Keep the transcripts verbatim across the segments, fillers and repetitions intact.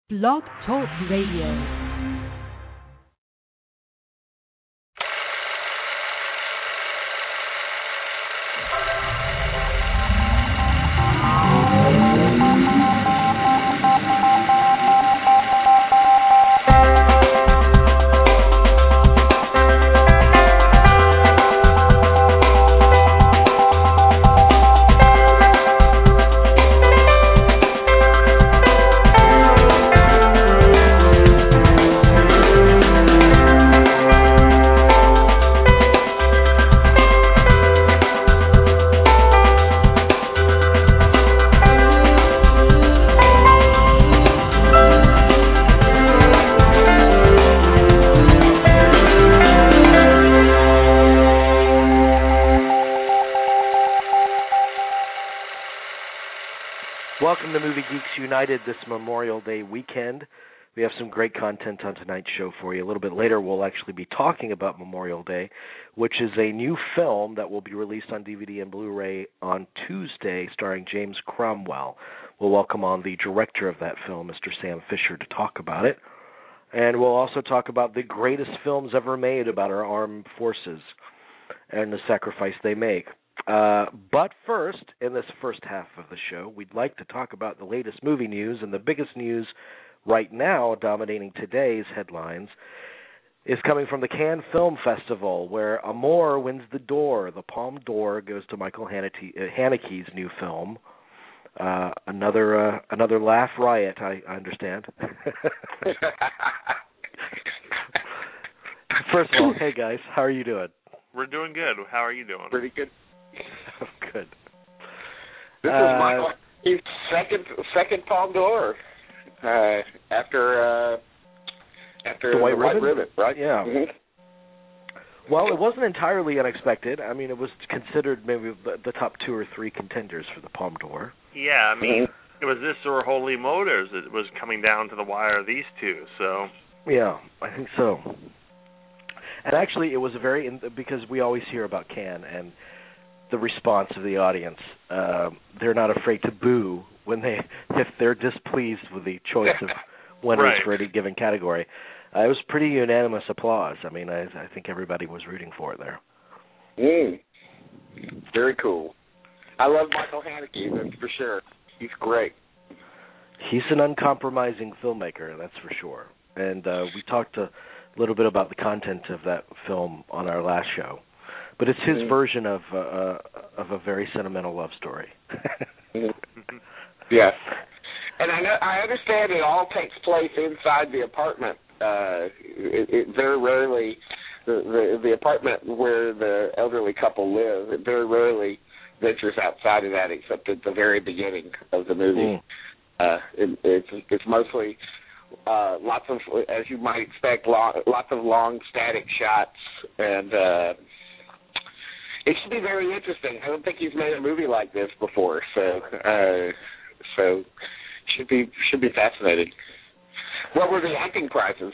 Blog Talk Radio. Welcome to Movie Geeks United this Memorial Day weekend. We have some great content on tonight's show for you. A little bit later, we'll actually be talking about Memorial Day, which is a new film that will be released on D V D and Blu-ray on Tuesday, starring James Cromwell. We'll welcome on the director of that film, Mister Sam Fisher, to talk about it. And we'll also talk about the greatest films ever made about our armed forces and the sacrifice they make. Uh, but first, in this first half of the show, we'd like to talk about the latest movie news, and the biggest news right now, dominating today's headlines, is coming from the Cannes Film Festival, where Amour wins the door. The Palme d'Or goes to Michael Haneke, uh, Haneke's new film. Uh, another uh, another laugh riot, I, I understand. First of all, hey guys, how are you doing? We're doing good. How are you doing? Pretty good. Oh, good. This uh, is Michael. He's second second Palme d'Or uh, after uh, after the White, the White Ribbon? Ribbon, right? Yeah. Mm-hmm. Well, it wasn't entirely unexpected. I mean, it was considered maybe the, the top two or three contenders for the Palme d'Or. Yeah, I mean, Mm-hmm. it was this or Holy Motors. It was coming down to the wire, these two, so. Yeah, I think so. And actually, it was a very, because we always hear about Cannes and the response of the audience. Uh, they're not afraid to boo when they, if they're displeased with the choice of winners Right. for any given category. Uh, it was pretty unanimous applause. I mean, I, I think everybody was rooting for it there. Mm. Very cool. I love Michael Haneke, that's for sure. He's great. He's an uncompromising filmmaker, that's for sure. And uh, we talked a little bit about the content of that film on our last show. But it's his mm-hmm. version of uh, of a very sentimental love story. mm-hmm. Yeah. And I know, I understand it all takes place inside the apartment. Uh, it, it very rarely, the, the the apartment where the elderly couple live, it very rarely ventures outside of that except at the very beginning of the movie. Mm. Uh, it, it's it's mostly uh, lots of, as you might expect, long, lots of long static shots, and uh, it should be very interesting. I don't think he's made a movie like this before, so uh, so should be should be fascinating. What were the acting prizes?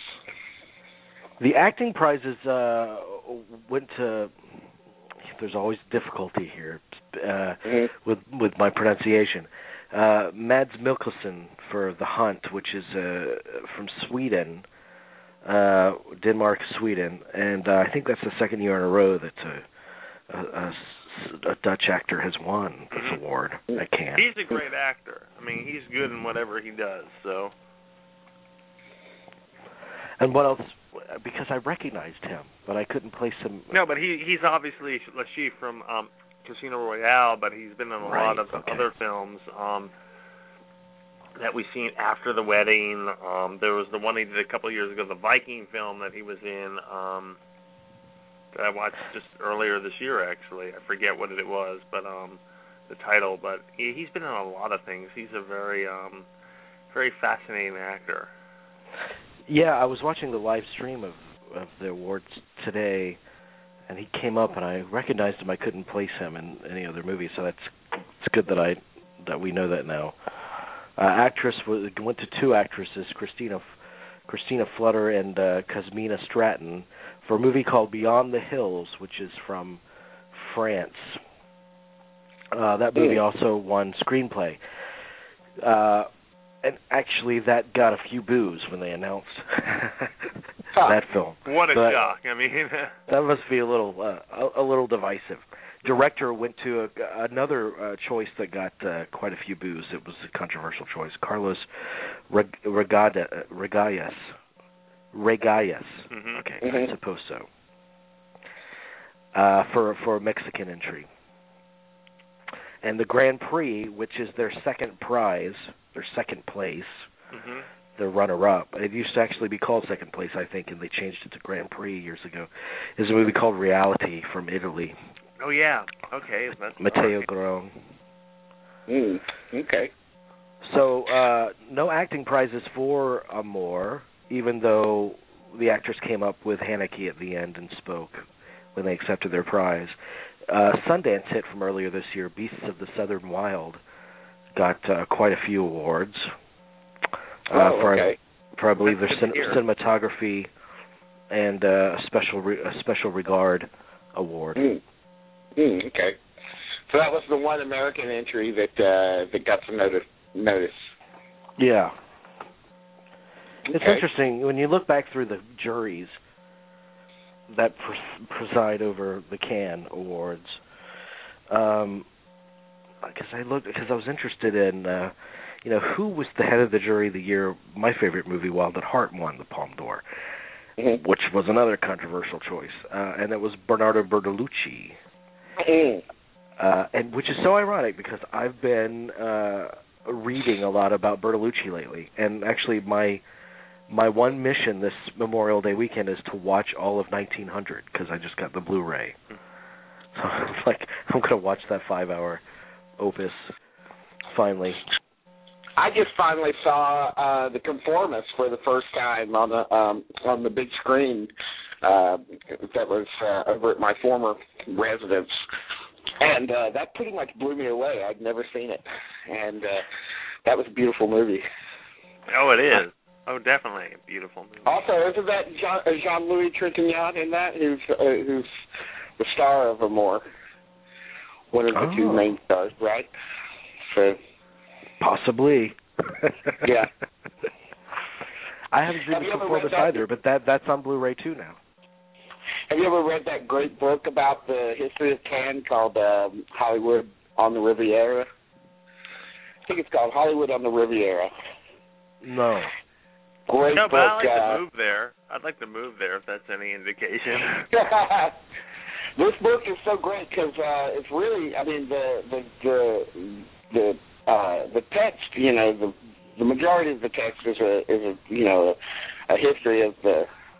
The acting prizes uh, went to. There's always difficulty here uh, mm-hmm. with with my pronunciation. Uh, Mads Mikkelsen for The Hunt, which is uh, from Sweden, uh, Denmark, Sweden, and uh, I think that's the second year in a row that a, a, a Dutch actor has won this mm-hmm. award at Cannes. He's a great actor. I mean, he's good in whatever he does, so. And what else? Because I recognized him, but I couldn't place him. No, but he he's obviously Lachey from um, Casino Royale, but he's been in a right, lot of okay. other films um, that we've seen after the wedding. Um, there was the one he did a couple of years ago, the Viking film that he was in um, that I watched just earlier this year, actually. I forget what it was, but um, the title. But he, he's been in a lot of things. He's a very, um, very fascinating actor. Yeah, I was watching the live stream of, of the awards today, and he came up, and I recognized him. I couldn't place him in any other movie, so that's it's good that I that we know that now. Uh, actress was, went to two actresses, Christina Christina Flutter and uh, Cosmina Stratton, for a movie called Beyond the Hills, which is from France. Uh, that movie also won screenplay. Uh, and actually, that got a few boos when they announced huh. that film. What a but shock! I mean, that must be a little uh, a, a little divisive. Director went to a, another uh, choice that got uh, quite a few boos. It was a controversial choice. Carlos Reg- Regada, Regalles. Regalles. Mm-hmm. Okay, mm-hmm. I suppose so. Uh, for for a Mexican entry. And the Grand Prix, which is their second prize, their second place, mm-hmm. the runner-up. It used to actually be called second place, I think, and they changed it to Grand Prix years ago. Is a movie called Reality from Italy. Oh yeah, okay. That's Matteo right. Garrone. Mm, okay. So uh, no acting prizes for Amour, even though the actors came up with Haneke at the end and spoke when they accepted their prize. Uh, Sundance hit from earlier this year, Beasts of the Southern Wild, got uh, quite a few awards. Uh, oh, for, okay. for I believe their That's good cin- to cinematography and uh, a special re- a special regard award. Mm. Mm, okay. So that was the one American entry that uh, that got some notice. Notice. Yeah. Okay. It's interesting when you look back through the juries that pres- preside over the Cannes Awards. Um, because I looked, because I was interested in, uh, you know, who was the head of the jury the year my favorite movie, Wild at Heart, won the Palme d'Or, mm-hmm. which was another controversial choice, uh, and it was Bernardo Bertolucci. Mm. Uh, and which is so ironic because I've been uh, reading a lot about Bertolucci lately, and actually my my one mission this Memorial Day weekend is to watch all of nineteen hundred because I just got the Blu-ray. So it's like I'm going to watch that five-hour opus finally. I just finally saw uh, The Conformist for the first time on the um, on the big screen. Uh, that was uh, over at my former residence, and uh, that pretty much blew me away. I'd never seen it, and uh, that was a beautiful movie. Oh, it is. Oh, definitely a beautiful movie. Also, isn't that Jean, uh, Jean-Louis Trintignant in that, who's uh, who's the star of Amour, one of the oh. two main stars, right? So possibly. Yeah. I haven't seen The Conformist either, but that that's on Blu-ray too now. Have you ever read that great book about the history of Cannes called um, Hollywood on the Riviera? I think it's called Hollywood on the Riviera. No. Great no, book. but I'd like uh, to move there. I'd like to move there if that's any indication. This book is so great because uh, it's really, I mean, the the the the, uh, the text, you know, the the majority of the text is a is a you know a, a history of the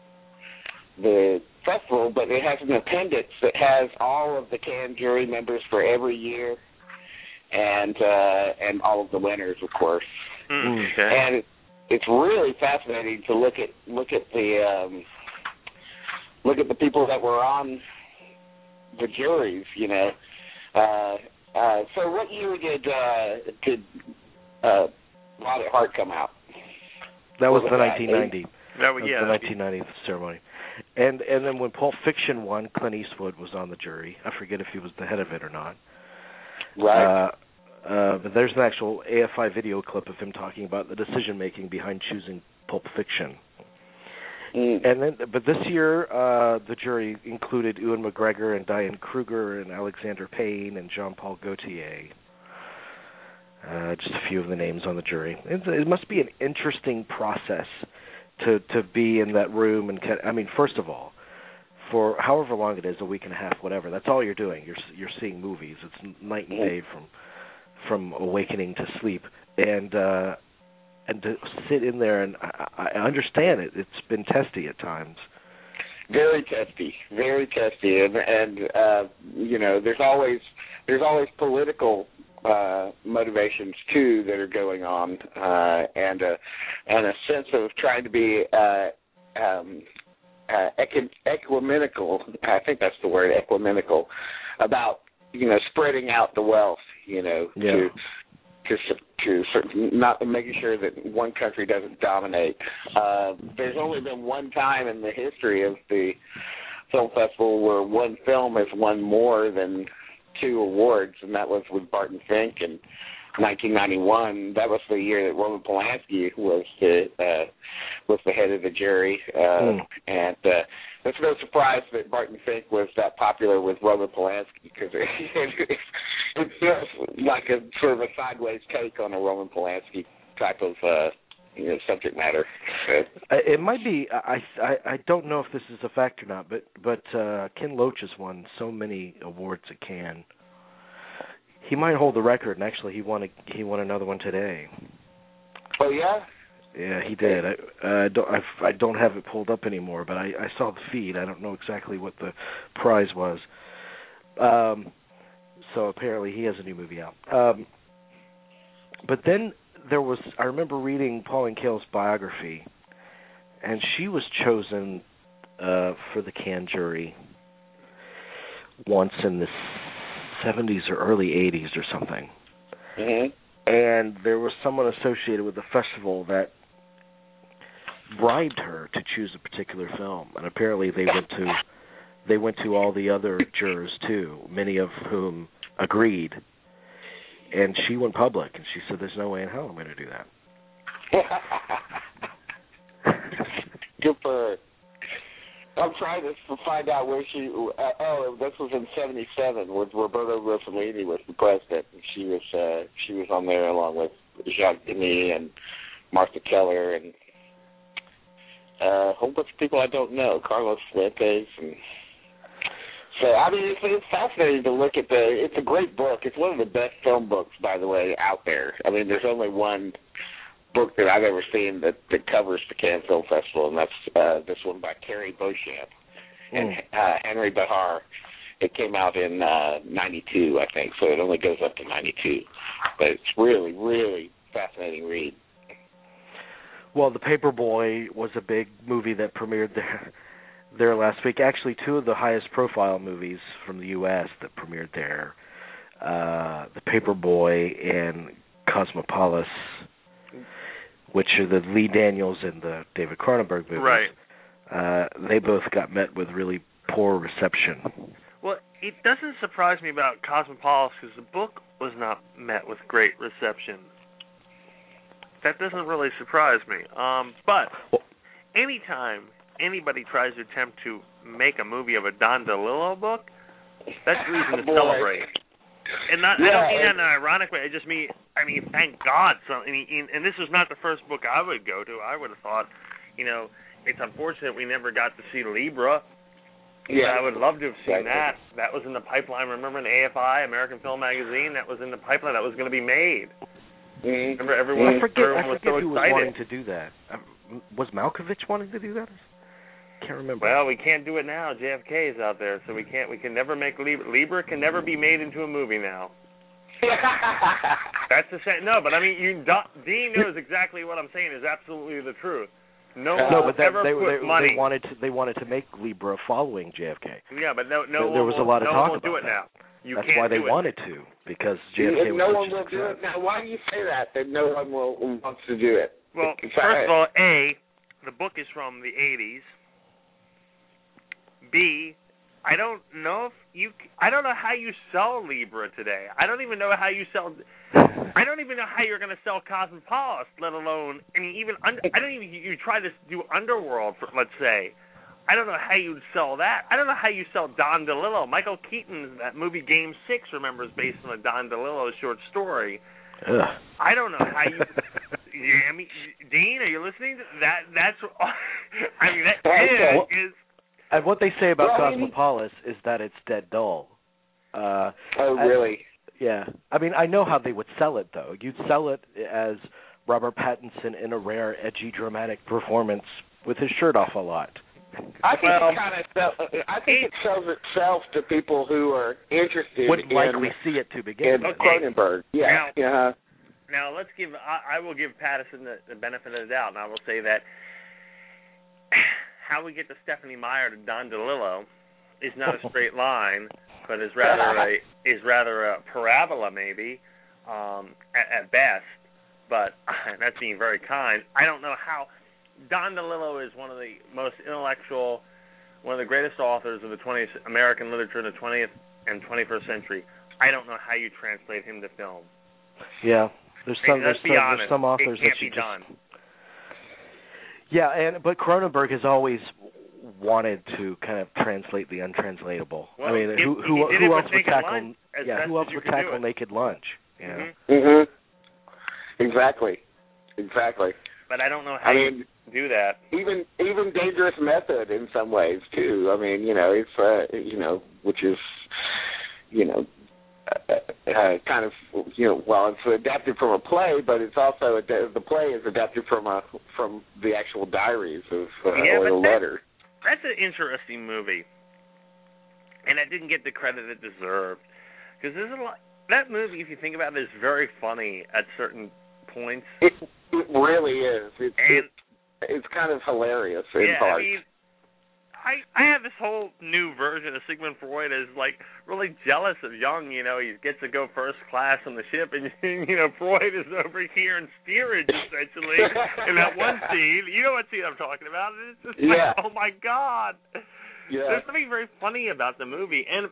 the festival, but it has an appendix that has all of the Cannes jury members for every year, and uh, and all of the winners, of course. Mm, okay. And it, it's really fascinating to look at look at the um, look at the people that were on the juries. You know, uh, uh, so what year did uh, did uh, Wild at Heart come out? That was What the was nineteen ninety. That, That was yeah. the nineteen ninety ceremony. And and then when Pulp Fiction won, Clint Eastwood was on the jury. I forget if he was the head of it or not. Right. Uh, uh, but there's an actual A F I video clip of him talking about the decision making behind choosing Pulp Fiction. Mm. And then, but this year, uh, the jury included Ewan McGregor and Diane Kruger and Alexander Payne and Jean-Paul Gaultier. Uh, just a few of the names on the jury. It, it must be an interesting process to to be in that room and I mean, first of all, for however long it is, a week and a half, whatever. That's all you're doing. You're you're seeing movies. It's night and day from from awakening to sleep, and uh, and to sit in there and I, I understand it. It's been testy at times. Very testy, very testy, and and uh, you know, there's always there's always political uh, motivations too that are going on, uh, and a and a sense of trying to be uh, um, uh, equi- equimenical. I think that's the word, equimenical, about you know spreading out the wealth. You know, Yeah. to to to sort of not making sure that one country doesn't dominate. Uh, there's only been one time in the history of the film festival where one film has won more than two awards, and that was with Barton Fink, and nineteen ninety-one. That was the year that Roman Polanski was the uh, was the head of the jury, uh, mm. and uh, it's no surprise that Barton Fink was that popular with Roman Polanski because it, it, it's just like a sort of a sideways take on a Roman Polanski type of uh, you know subject matter. It might be. I, I I don't know if this is a fact or not, but but uh, Ken Loach has won so many awards at Cannes. He might hold the record, and actually, he won a, he won another one today. Oh yeah. Yeah, he did. I uh, don't I, I don't have it pulled up anymore, but I, I saw the feed. I don't know exactly what the prize was. Um, so apparently, he has a new movie out. Um, but then there was. I remember reading Pauline Kael's biography, and she was chosen uh, for the Cannes jury once in the seventies or early eighties or something. Mm-hmm. And there was someone associated with the festival that bribed her to choose a particular film, and apparently they went to they went to all the other jurors too, many of whom agreed. And she went public, and she said, "There's no way in hell I'm going to do that." Good for her. I'm trying to find out where she. Uh, oh, this was in seventy-seven, when Roberto Rossellini was the president, and she was uh, she was on there along with Jacques Demy and Martha Keller and uh, a whole bunch of people I don't know, Carlos Fuentes, and so I mean it's, it's fascinating to look at the. It's a great book. It's one of the best film books, by the way, out there. I mean, there's only one book that I've ever seen that, that covers the Cannes Film Festival, and that's uh, this one by Terry Beauchamp and uh, Henry Behar. It came out in uh, ninety-two, I think, so it only goes up to ninety-two. But it's really, really fascinating read. Well, The Paperboy was a big movie that premiered there, there last week. Actually, two of the highest profile movies from the U S that premiered there, uh, The Paperboy and Cosmopolis, which are the Lee Daniels and the David Cronenberg movies. Right. Uh, they both got met with really poor reception. Well, it doesn't surprise me about Cosmopolis because the book was not met with great reception. That doesn't really surprise me. Um, but well, anytime anybody tries to attempt to make a movie of a Don DeLillo book, that's reason to celebrate. And not, yeah, I don't mean that in an ironic way. I just mean, I mean, thank God. So, I mean, and this was not the first book I would go to. I would have thought, you know, it's unfortunate we never got to see Libra. Yeah, I would love to have seen that. That was in the pipeline. Remember in A F I, American Film Magazine, that was in the pipeline. That was going to be made. Mm-hmm. Remember, everyone, I forget, everyone I was forget so who excited. was wanting to do that. Um, was Malkovich wanting to do that? Can't remember. Well, we can't do it now. J F K is out there, so we can't. We can never make Libra. Libra can never be made into a movie now. That's the same. No, but I mean, you, Dean knows exactly what I'm saying is absolutely the truth. No one no, will but that, ever they, put they, money. They wanted to. They wanted to make Libra following J F K. Yeah, but no, no. There, there was will, a lot of no talk one will about do it that. now. You That's can't why they do it. wanted to, because J F K was no such one a will success. do it. Now, why do you say that? That no one will wants to do it. Well, first of all, A, the book is from the eighties. B, I don't know if you. I don't know how you sell Libra today. I don't even know how you sell. I don't even know how you're going to sell Cosmopolis, let alone. I mean, even under, I don't even. You try to do Underworld, for, let's say. I don't know how you'd sell that. I don't know how you sell Don DeLillo. Michael Keaton's that movie Game Six, remember, is based on a Don DeLillo short story. Ugh. I don't know how you. Yeah, I mean, Dean, are you listening? To that that's. I mean, that is. Well, is and what they say about well, Cosmopolis is that it's dead dull. Uh, oh, really? I, yeah. I mean, I know how they would sell it, though. You'd sell it as Robert Pattinson in a rare, edgy, dramatic performance with his shirt off a lot. I think well, it kind of sell, I think it sells itself to people who are interested Wouldn't in likely see it to begin in with. Cronenberg. Yeah. Now, yeah. now let's give. I, I will give Patterson the, the benefit of the doubt, and I will say that how we get to Stephenie Meyer to Don DeLillo is not a straight line, but is rather a is rather a parabola, maybe um, at, at best. But that's being very kind. I don't know how. Don DeLillo is one of the most intellectual, one of the greatest authors of the twentieth American literature in the twentieth and twenty-first century. I don't know how you translate him to film. Yeah, there's some there's Let's be some, honest. there's some authors it can't that you be just done. yeah, and but Cronenberg has always wanted to kind of translate the untranslatable. Well, I mean, if- who if who he did who it else with would Naked tackle Lunch, as yeah best who as else you would could do tackle it. Naked Lunch? You know? Mhm. Mhm. Exactly. Exactly. But I don't know how I you mean, do that. even even Dangerous Method in some ways too. I mean, you know, it's uh, you know, which is, you know, uh, uh, kind of, you know, well, it's adapted from a play, but it's also ad- the play is adapted from a from the actual diaries of uh, Yeah, or but the that- letter. That's an interesting movie, and it didn't get the credit it deserved. Because there's a lot. That movie, if you think about it, is very funny at certain points. It, it really is. It's And it, it's kind of hilarious in yeah, parts. I mean, I I have this whole new version of Sigmund Freud is like really jealous of Jung. You know, he gets to go first class on the ship, and you know, Freud is over here in steerage essentially. In that one scene, you know what scene I'm talking about? It's just Yeah. like, oh my god. Yeah. There's something very funny about the movie, and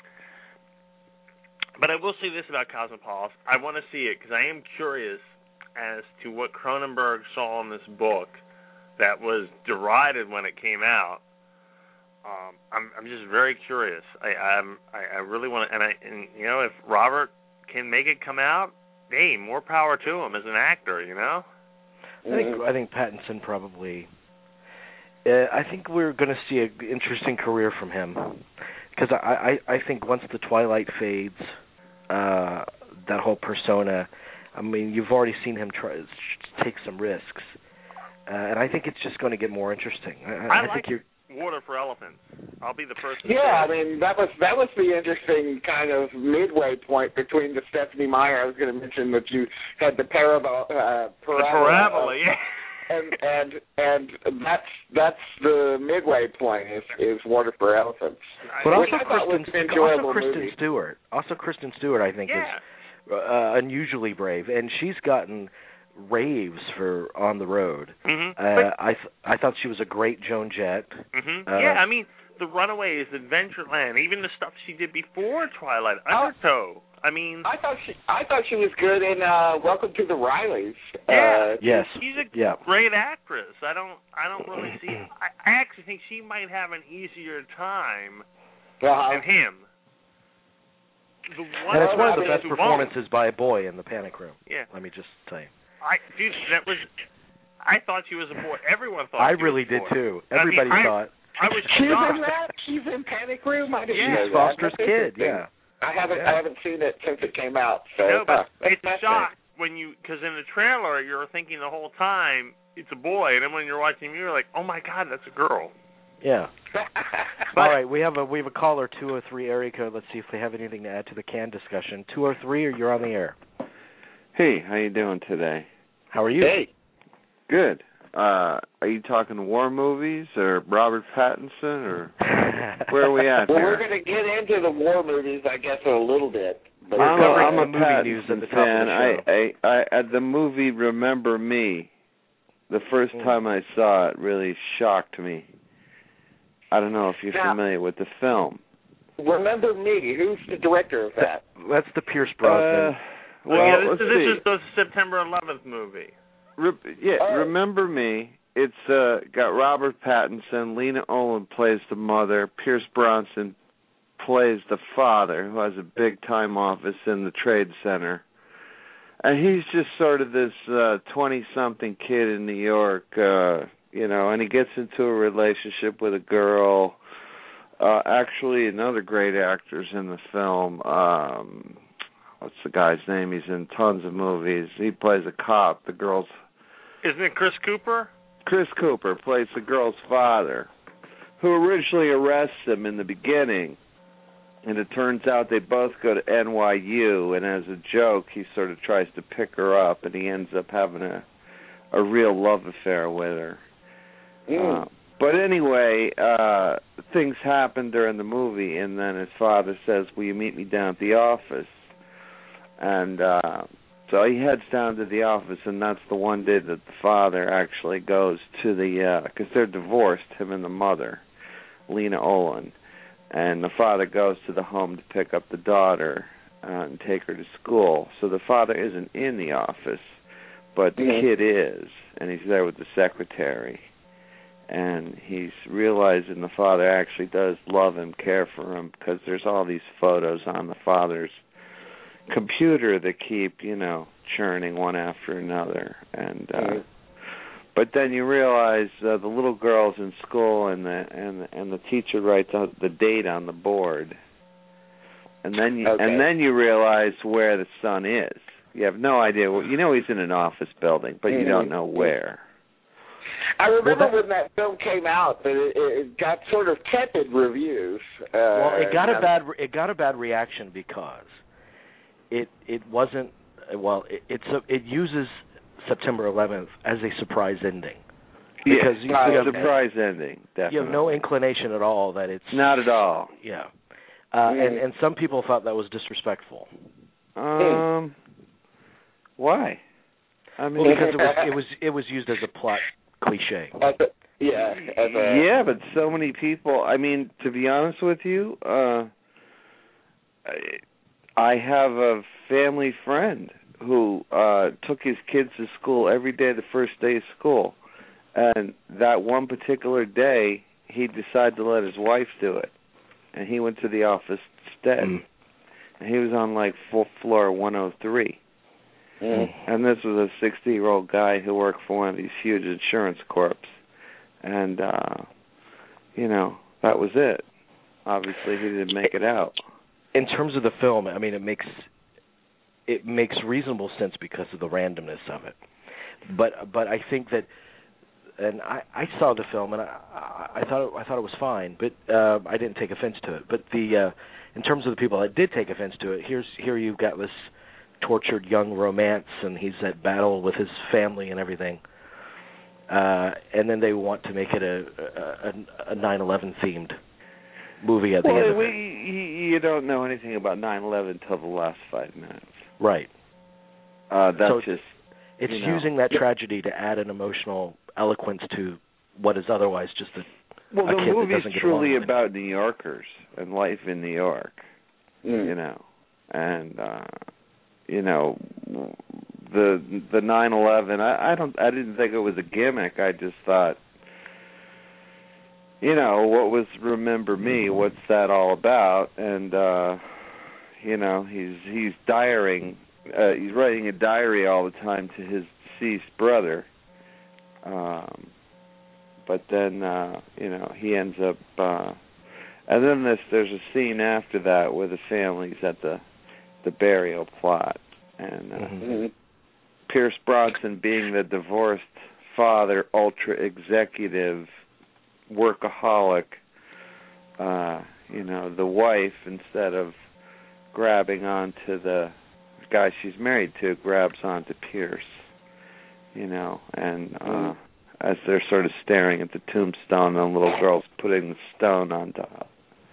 but I will say this about Cosmopolis: I want to see it because I am curious as to what Cronenberg saw in this book that was derided when it came out. Um, I'm I'm just very curious. I I'm, I, I really want to, and I and you know, if Robert can make it come out, hey, more power to him as an actor. You know. I think I think Pattinson probably. Uh, I think we're going to see an interesting career from him because I, I I think once the Twilight fades, uh, that whole persona. I mean, you've already seen him try take some risks, uh, and I think it's just going to get more interesting. I, I, I, I like think you're. Water for Elephants. I'll be the first. To Yeah, I say it. mean that was that was the interesting kind of midway point between the Stephenie Meyer. I was going to mention that you had the parabola, uh, The parabola, parabola, uh, yeah. and and and that's that's the midway point is is Water for Elephants. But Which also I thought was Kristen, an enjoyable also Kristen movie. Stewart. Also Kristen Stewart, I think, Yeah. is uh, unusually brave, and she's gotten raves for On the Road. Mhm. Uh, I th- I thought she was a great Joan Jett. Mhm. Uh, yeah, I mean, The Runaways, Adventureland, even the stuff she did before Twilight, Undertow. I mean, I thought she I thought she was good in uh, Welcome to the Rileys. yeah, Uh, Yes. she's a Yeah. great actress. I don't, I don't really see. I, I actually think she might have an easier time uh, than him. The one And it's one of the person best who won't- performances by a boy in The Panic Room. Yeah, Let me just tell you. I dude, that was. I thought she was a boy. Everyone thought. I she really was a did boy. too. I mean, Everybody I- thought. I was she's shocked. in that. She's in Panic Room. I didn't Yeah. know She's that. Foster's That's kid. interesting. Yeah. I haven't Yeah. I haven't seen it since it came out. So No, but uh, it's that's shock when you, because in the trailer you're thinking the whole time it's a boy, and then when you're watching, you're like, oh my god, that's a girl. Yeah. fascinating. All right, we have a we have a caller two oh three area code. Let's see if they have anything to add to the can discussion. two oh three, or you're on the air. Hey, how you doing today? How are you? Hey. Good. Uh, are you talking war movies or Robert Pattinson or where are we at Well, here? we're going to get into the war movies, I guess, in a little bit. But We're I'm a, covering I'm the a movie Pattinson news at the top fan. of the show. I, I, I, at the movie Remember Me, the first Mm. time I saw it really shocked me. I don't know if you're Now- familiar with the film. Remember Me. Who's the director of that? That's the Pierce Brosnan. Uh, well, oh, yeah, this, let's is, see. this is the September eleventh movie. Re- yeah, Oh. Remember Me. It's uh, got Robert Pattinson. Lena Olin plays the mother. Pierce Brosnan plays the father, who has a big-time office in the Trade Center. And he's just sort of this uh, twenty-something kid in New York, uh, you know, and he gets into a relationship with a girl. Uh, actually, another great actor's in the film. Um, what's the guy's name? He's in tons of movies. He plays a cop. The girl's Isn't it Chris Cooper? Chris Cooper plays the girl's father, who originally arrests him in the beginning, and it turns out they both go to N Y U, and as a joke, he sort of tries to pick her up, and he ends up having a a real love affair with her. Mm. Uh, but anyway, uh, things happen during the movie, and then his father says, will you meet me down at the office? And uh, so he heads down to the office, and that's the one day that the father actually goes to the, because uh, they're divorced, him and the mother, Lena Olin. And the father goes to the home to pick up the daughter. uh, and take her to school. So the father isn't in the office, but the mm-hmm. kid is, and he's there with the secretary. And he's realizing the father actually does love him, care for him, because there's all these photos on the father's computer that keep, you know, churning one after another. And uh, mm-hmm. but then you realize uh, the little girl's in school, and the and and the teacher writes out the date on the board. And then you, okay. and then you realize where the son is. You have no idea. You know he's in an office building, but mm-hmm. you don't know where. I remember well, that, when that film came out that it, it got sort of tepid reviews. Uh, well, it got a bad it got a bad reaction because it it wasn't well. It, it's a, it uses September eleventh as a surprise ending. Because yes, you, you have, surprise ending. Definitely. You have no inclination at all that it's not at all. Yeah, uh, mm. and and some people thought that was disrespectful. Um, why? I mean, well, because it was it was it was used as a plot cliche. As a, yeah, as a, yeah, but so many people. I mean, to be honest with you, uh, I have a family friend who uh, took his kids to school every day, the first day of school, and that one particular day, he decided to let his wife do it, and he went to the office instead. Mm. And he was on like fourth floor one oh three. Mm. And this was a sixty-year-old guy who worked for one of these huge insurance corps. And, uh, you know, that was it. Obviously, he didn't make it out. In terms of the film, I mean, it makes it makes reasonable sense because of the randomness of it. But but I think that, and I, I saw the film and I, I thought it, I thought it was fine, but uh, I didn't take offense to it. But the uh, in terms of the people that did take offense to it, here's here you've got this tortured young romance, and he's at battle with his family and everything. Uh, and then they want to make it a a, a nine eleven themed movie at the well, end of we, it. You don't know anything about nine eleven until the last five minutes. Right. Uh, that's so just... It's you know. using that tragedy to add an emotional eloquence to what is otherwise just a Well, a the kid movie's that doesn't get truly along with about New Yorkers and life in New York, mm. you know. And... Uh, You know, the the nine eleven. I, I don't. I didn't think it was a gimmick. I just thought, you know, what was Remember Me? What's that all about? And uh, you know, he's he's diarying. Uh, he's writing a diary all the time to his deceased brother. Um, but then, uh, you know, he ends up. Uh, and then this, there's a scene after that where the family's at the. the burial plot, and uh, mm-hmm. Pierce Bronson being the divorced father, ultra-executive, workaholic, uh, you know, the wife, instead of grabbing onto the guy she's married to, grabs onto Pierce, you know, and uh, mm-hmm. as they're sort of staring at the tombstone, the little girl's putting the stone on top.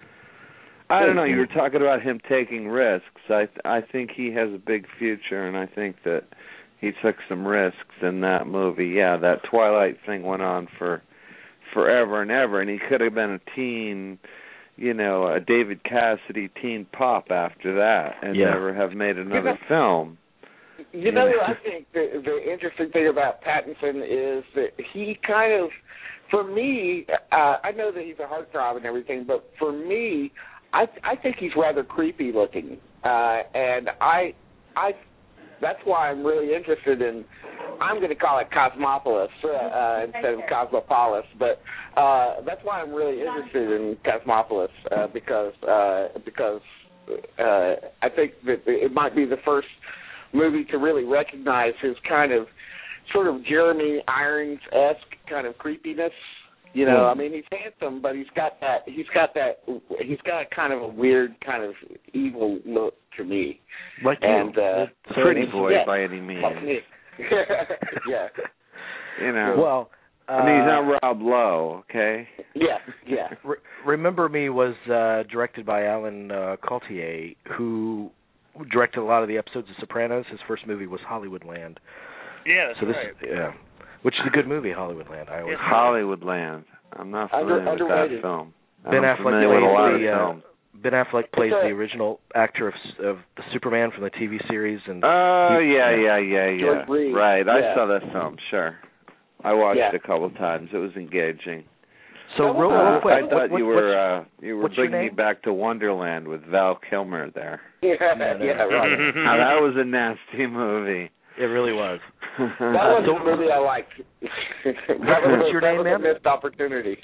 I don't know. You were talking about him taking risks. I th- I think he has a big future, and I think that he took some risks in that movie. Yeah, that Twilight thing went on for forever and ever, and he could have been a teen, you know, a David Cassidy teen pop after that, and yeah. never have made another film. You know, I think the, the interesting thing about Pattinson is that he kind of, for me, uh, I know that he's a heartthrob and everything, but for me, I I think he's rather creepy looking, uh, and I I that's why I'm really interested in. I'm going to call it Cosmopolis uh, uh, instead of Cosmopolis, but uh, that's why I'm really interested in Cosmopolis uh, because uh, because uh, I think that it might be the first movie to really recognize his kind of sort of Jeremy Irons-esque kind of creepiness. You know, I mean, he's handsome, but he's got that. He's got that. He's got kind of a weird, kind of evil look to me. Like and you. Uh, pretty boy yeah, by any means. Like me. yeah. You know. Well, uh, I mean, he's not Rob Lowe, okay? Yeah, yeah. Re- Remember Me was uh, directed by Alan uh, Coultier, who directed a lot of the episodes of Sopranos. His first movie was Hollywoodland. Yeah, that's so this right. Is, yeah. Which is a good movie, Hollywoodland. I always Hollywoodland. I'm not familiar Under, with that film. Ben I'm Affleck familiar with a lot of the, uh, films. Ben Affleck plays a, the original actor of, of the Superman from the T V series, and oh he, yeah, yeah, yeah, yeah. George Reed. Right, Yeah. I saw that film. Sure, I watched Yeah. it a couple of times. It was engaging. so That was, real, Uh, real quick, I thought what, you what, were uh, you were what's your bringing me name? back to Wonderland with Val Kilmer there. Yeah, no, yeah, no. right. Now that was a nasty movie. It really was. That was so- a movie I liked. that was, What's your that name, was ma'am? a missed opportunity.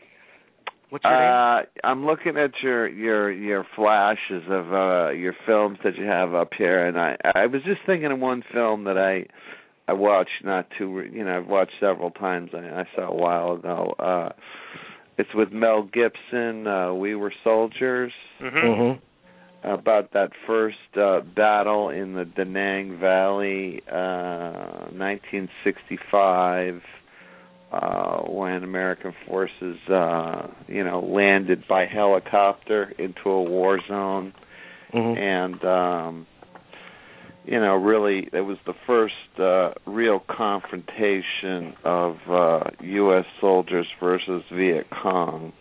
What's your name? Uh, I'm looking at your your your flashes of uh, your films that you have up here, and I I was just thinking of one film that I I watched not too you know I've watched several times. I, I saw a while ago. Uh, it's with Mel Gibson. Uh, We Were Soldiers. Mhm. Mm-hmm. About that first uh, battle in the Da Nang Valley, uh, nineteen sixty-five. Uh, when American forces, uh, you know, landed by helicopter into a war zone, Mm-hmm. and um, you know, really, it was the first uh, real confrontation of uh, U S soldiers versus Viet Cong,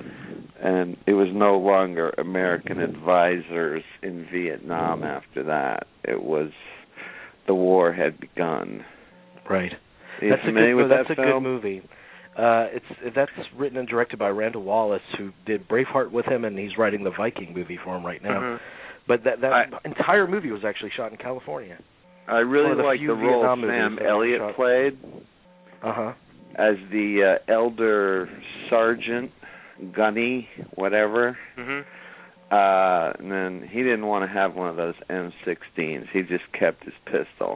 and it was no longer American advisors in Vietnam after that. It was the war had begun. Right. Are you That's a familiar good. with That's that a film? good movie. Uh, it's that's written and directed by Randall Wallace, who did Braveheart with him, and he's writing the Viking movie for him right now. Mhm. But that that I- entire movie was actually shot in California. I really one of the like few the role Vietnam movies Sam that was Elliott shot- played Uh huh. as the uh, elder sergeant, gunny, whatever. Mhm. Uh, and then he didn't want to have one of those M sixteens. He just kept his pistol.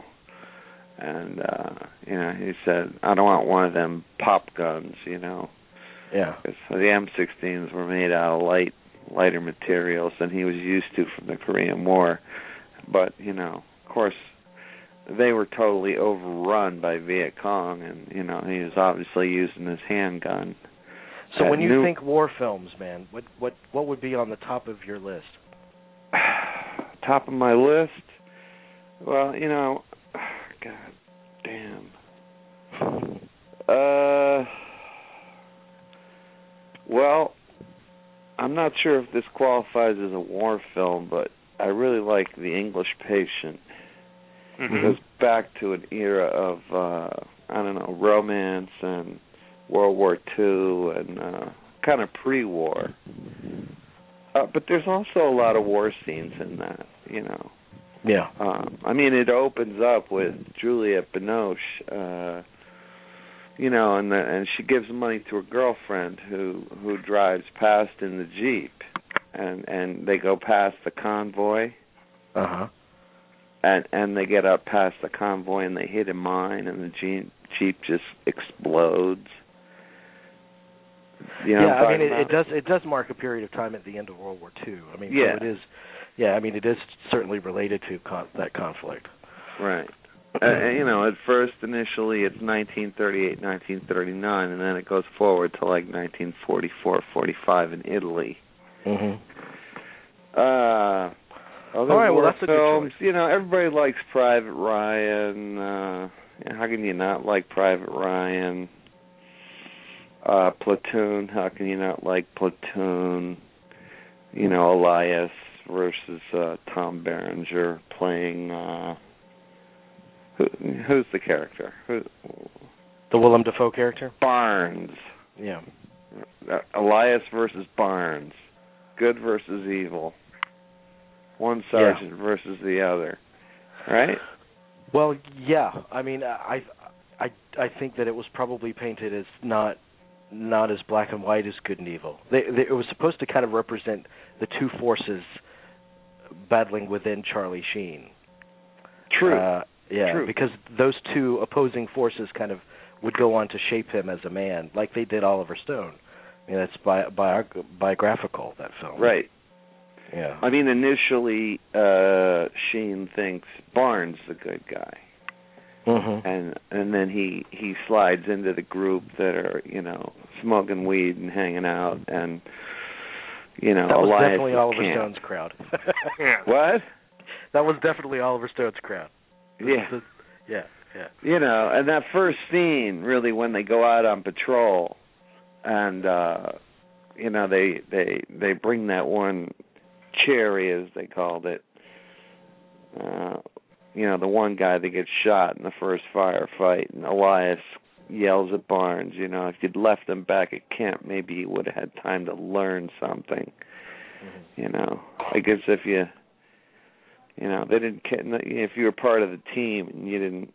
And, uh, you know, he said, I don't want one of them pop guns, you know. Yeah. So the M sixteens were made out of light, lighter materials than he was used to from the Korean War. But, you know, of course, they were totally overrun by Viet Cong, and, you know, he was obviously using his handgun. So Uh, when you new- think war films, man, what what what would be on the top of your list? Top of my list? Well, you know, God damn. Uh, well, I'm not sure if this qualifies as a war film, but I really like The English Patient. Mhm. It goes back to an era of, uh, I don't know, romance and World War Two and uh, kind of pre-war. Uh, but there's also a lot of war scenes in that, you know. Yeah. Um, I mean, it opens up with Juliette Binoche, uh, you know, and the, and she gives money to her girlfriend who who drives past in the Jeep, and and they go past the convoy, Uh huh. and and they get up past the convoy and they hit a mine, and the Jeep Jeep just explodes. You know Yeah, what I'm I mean, talking it, it about? does it does mark a period of time at the end of World War Two. I mean, Yeah. so it is. Yeah, I mean, it is certainly related to con- that conflict. Right. Uh, you know, at first, initially, it's nineteen thirty-eight, nineteen thirty-nine, and then it goes forward to like nineteen forty-four, forty-five in Italy. Mm-hmm. Uh, other All right, well, war that's a good films, choice. you know, everybody likes Private Ryan. Uh, you know, how can you not like Private Ryan? Uh, Platoon, how can you not like Platoon? You know, Elias versus uh, Tom Berenger playing. Uh, who, who's the character? Who, The Willem Dafoe character. Barnes. Yeah. Uh, Elias versus Barnes. Good versus evil. One sergeant versus the other. Right? Well, yeah. I mean, I, I, I think that it was probably painted as not, not as black and white as good and evil. They, they, it was supposed to kind of represent the two forces battling within Charlie Sheen. True. Uh, yeah, True. because those two opposing forces kind of would go on to shape him as a man, like they did Oliver Stone. I mean, that's bi- bi- biographical, that film. Right. Yeah. I mean, initially, uh, Sheen thinks Barnes the good guy, Mm-hmm. and and then he he slides into the group that are you know smoking weed and hanging out, and you know That was Elias definitely is Oliver camp. Stone's crowd. Yeah. What? That was definitely Oliver Stone's crowd. Yeah. The- yeah, yeah. You know, and that first scene, really, when they go out on patrol, and uh, you know they they they bring that one cherry, as they called it. Uh, you know, the one guy that gets shot in the first firefight, and Elias yells at Barnes, you know, if you'd left him back at camp, maybe he would have had time to learn something. Mm-hmm. You know, I guess if you, you know, they didn't, if you were part of the team and you didn't,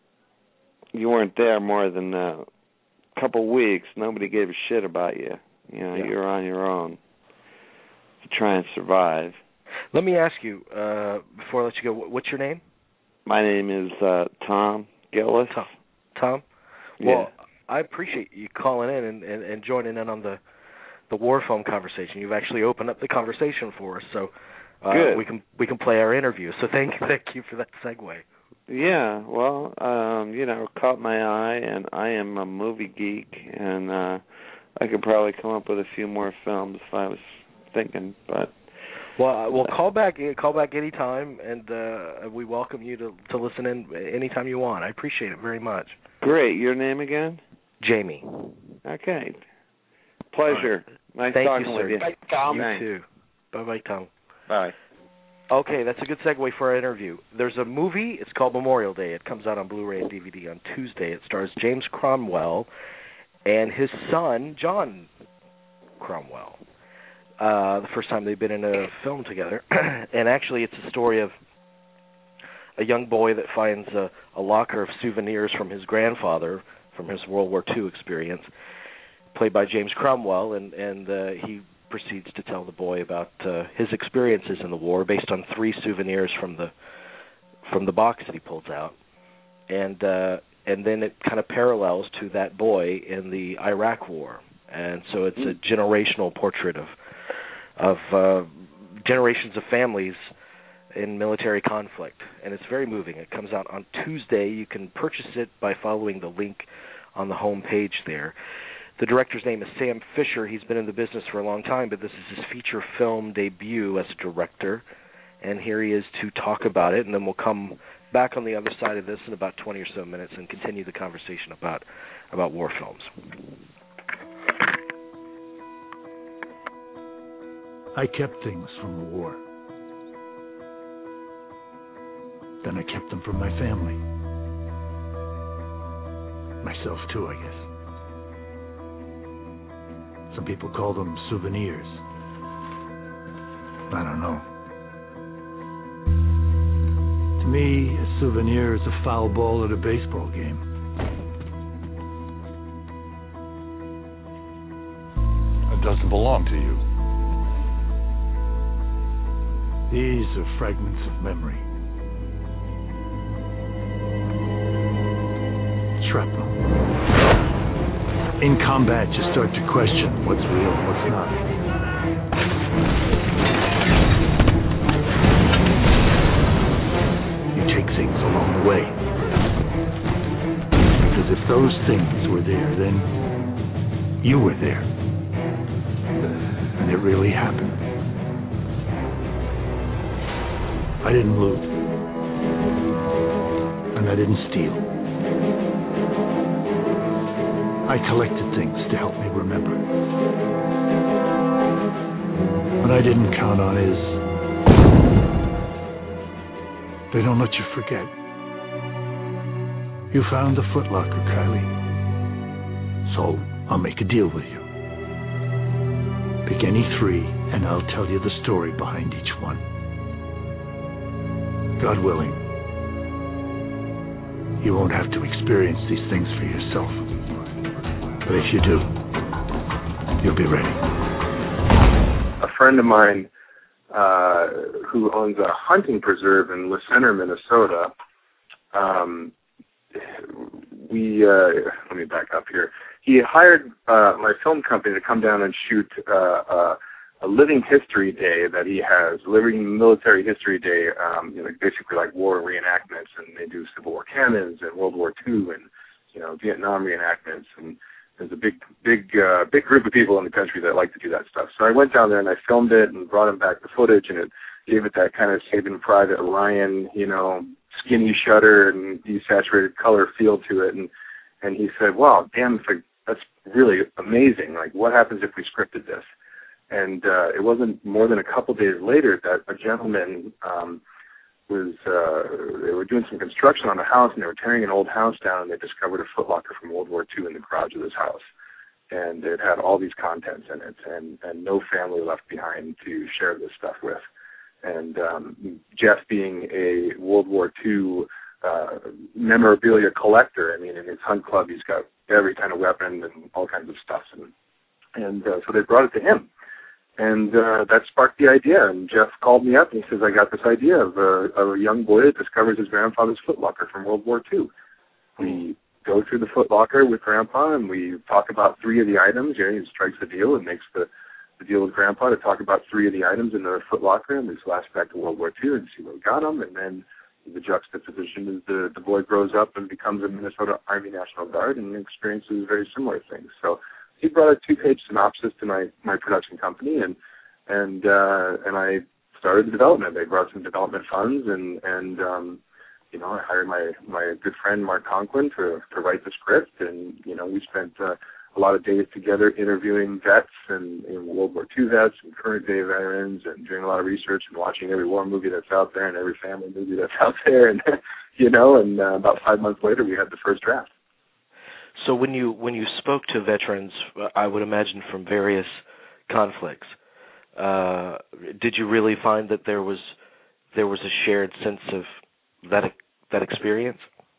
you weren't there more than a couple weeks, nobody gave a shit about you. You know, yeah. You're on your own to try and survive. Let me ask you, uh, before I let you go, what's your name? My name is uh, Tom Gillis. Tom? Tom? Well, yeah. I appreciate you calling in and, and, and joining in on the the war film conversation. You've actually opened up the conversation for us, so uh, Good. we can we can play our interview. So thank thank you for that segue. Yeah, well, um, you know, it caught my eye, and I am a movie geek, and uh, I could probably come up with a few more films if I was thinking, but. Well, uh, well, call back, call back anytime, and uh, we welcome you to, to listen in anytime you want. I appreciate it very much. Great. Your name again? Jamie. Okay. Pleasure. Nice Thank talking you, with sir. you. Bye, Tom. You Thanks. too. Bye-bye, Tom. Bye. Okay, that's a good segue for our interview. There's a movie. It's called Memorial Day. It comes out on Blu-ray and D V D on Tuesday. It stars James Cromwell and his son, John Cromwell. Uh, the first time they've been in a film together. And actually it's a story of a young boy that finds a, a locker of souvenirs from his grandfather from his World War Two experience, played by James Cromwell, and, and uh, he proceeds to tell the boy about uh, his experiences in the war based on three souvenirs from the from the box that he pulls out. And uh, and then it kind of parallels to that boy in the Iraq War. And so it's a generational portrait of of uh, generations of families in military conflict, and it's very moving. It comes out on Tuesday. You can purchase it by following the link on the home page there. The director's name is Sam Fisher. He's been in the business for a long time, but this is his feature film debut as a director, and here he is to talk about it, and then we'll come back on the other side of this in about twenty or so minutes and continue the conversation about, about war films. I kept things from the war. Then I kept them from my family. Myself too, I guess. Some people call them souvenirs. I don't know. To me, a souvenir is a foul ball at a baseball game. It doesn't belong to you. These are fragments of memory. Shrapnel. In combat, you start to question what's real and what's not. You take things along the way. Because if those things were there, then you were there. And it really happened. I didn't loot, and I didn't steal. I collected things to help me remember. What I didn't count on is they don't let you forget. You found the footlocker, Kylie. So I'll make a deal with you. Pick any three, and I'll tell you the story behind each one. God willing, you won't have to experience these things for yourself. But if you do, you'll be ready. A friend of mine uh, who owns a hunting preserve in Le Center, Minnesota, um, we, uh, let me back up here. He hired uh, my film company to come down and shoot uh, uh, a living history day that he has, living military history day, um, you know, basically like war reenactments, and they do Civil War cannons and World War Two and, you know, Vietnam reenactments, and there's a big, big, uh, big group of people in the country that like to do that stuff. So I went down there and I filmed it and brought him back the footage, and it gave it that kind of Saving Private Ryan, you know, skinny shutter and desaturated color feel to it, and and he said, "Wow, damn, that's really amazing. Like, what happens if we scripted this?" And uh, it wasn't more than a couple days later that a gentleman um, was, uh, they were doing some construction on a house, and they were tearing an old house down, and they discovered a Foot Locker from World War Two in the garage of this house. And it had all these contents in it, and, and no family left behind to share this stuff with. And um, Jeff, being a World War Two uh, memorabilia collector, I mean, in his hunt club, he's got every kind of weapon and all kinds of stuff. And, and uh, so they brought it to him. And uh, that sparked the idea. And Jeff called me up and he says, I got this idea of a, of a young boy that discovers his grandfather's Foot Locker from World War Two. We go through the Foot Locker with Grandpa, and we talk about three of the items. You know, he strikes a deal and makes the, the deal with Grandpa to talk about three of the items in the Foot Locker, and we flash back to World War Two and see where we got them. And then the juxtaposition is the, the boy grows up and becomes a Minnesota Army National Guard and experiences very similar things. So he brought a two-page synopsis to my, my production company, and and uh, and I started the development. They brought some development funds, and and um, you know, I hired my my good friend Mark Conklin to to write the script, and you know, we spent uh, a lot of days together interviewing vets and, and World War Two vets and current day veterans, and doing a lot of research and watching every war movie that's out there and every family movie that's out there, and you know, and uh, about five months later, we had the first draft. So when you when you spoke to veterans, I would imagine from various conflicts, uh, did you really find that there was there was a shared sense of that that experience?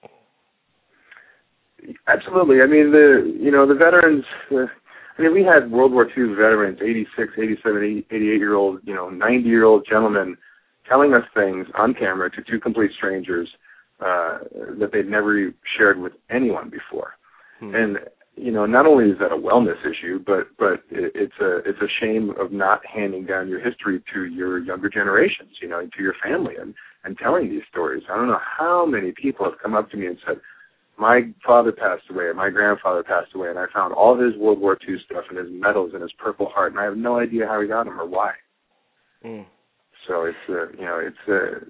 Absolutely. I mean, the you know the veterans. Uh, I mean, we had World War Two veterans, eighty-six, eighty-seven, eighty-eight-year-old, you know, ninety-year-old gentlemen telling us things on camera to two complete strangers uh, that they'd never shared with anyone before. Hmm. And you know, not only is that a wellness issue, but but it, it's a it's a shame of not handing down your history to your younger generations, you know, to your family, and, and telling these stories. I don't know how many people have come up to me and said, my father passed away, or my grandfather passed away, and I found all his World War Two stuff and his medals and his Purple Heart, and I have no idea how he got them or why. Hmm. So it's a, you know, it's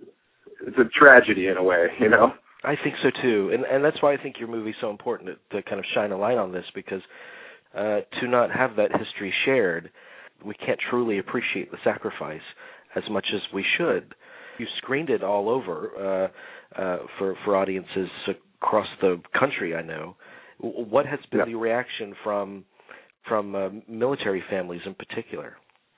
a it's a tragedy in a way, you know. I think so too, and and that's why I think your movie's so important to, to kind of shine a light on this, because uh, to not have that history shared, we can't truly appreciate the sacrifice as much as we should. You screened it all over uh, uh, for for audiences across the country, I know. What has been yeah. the reaction from from uh, military families in particular?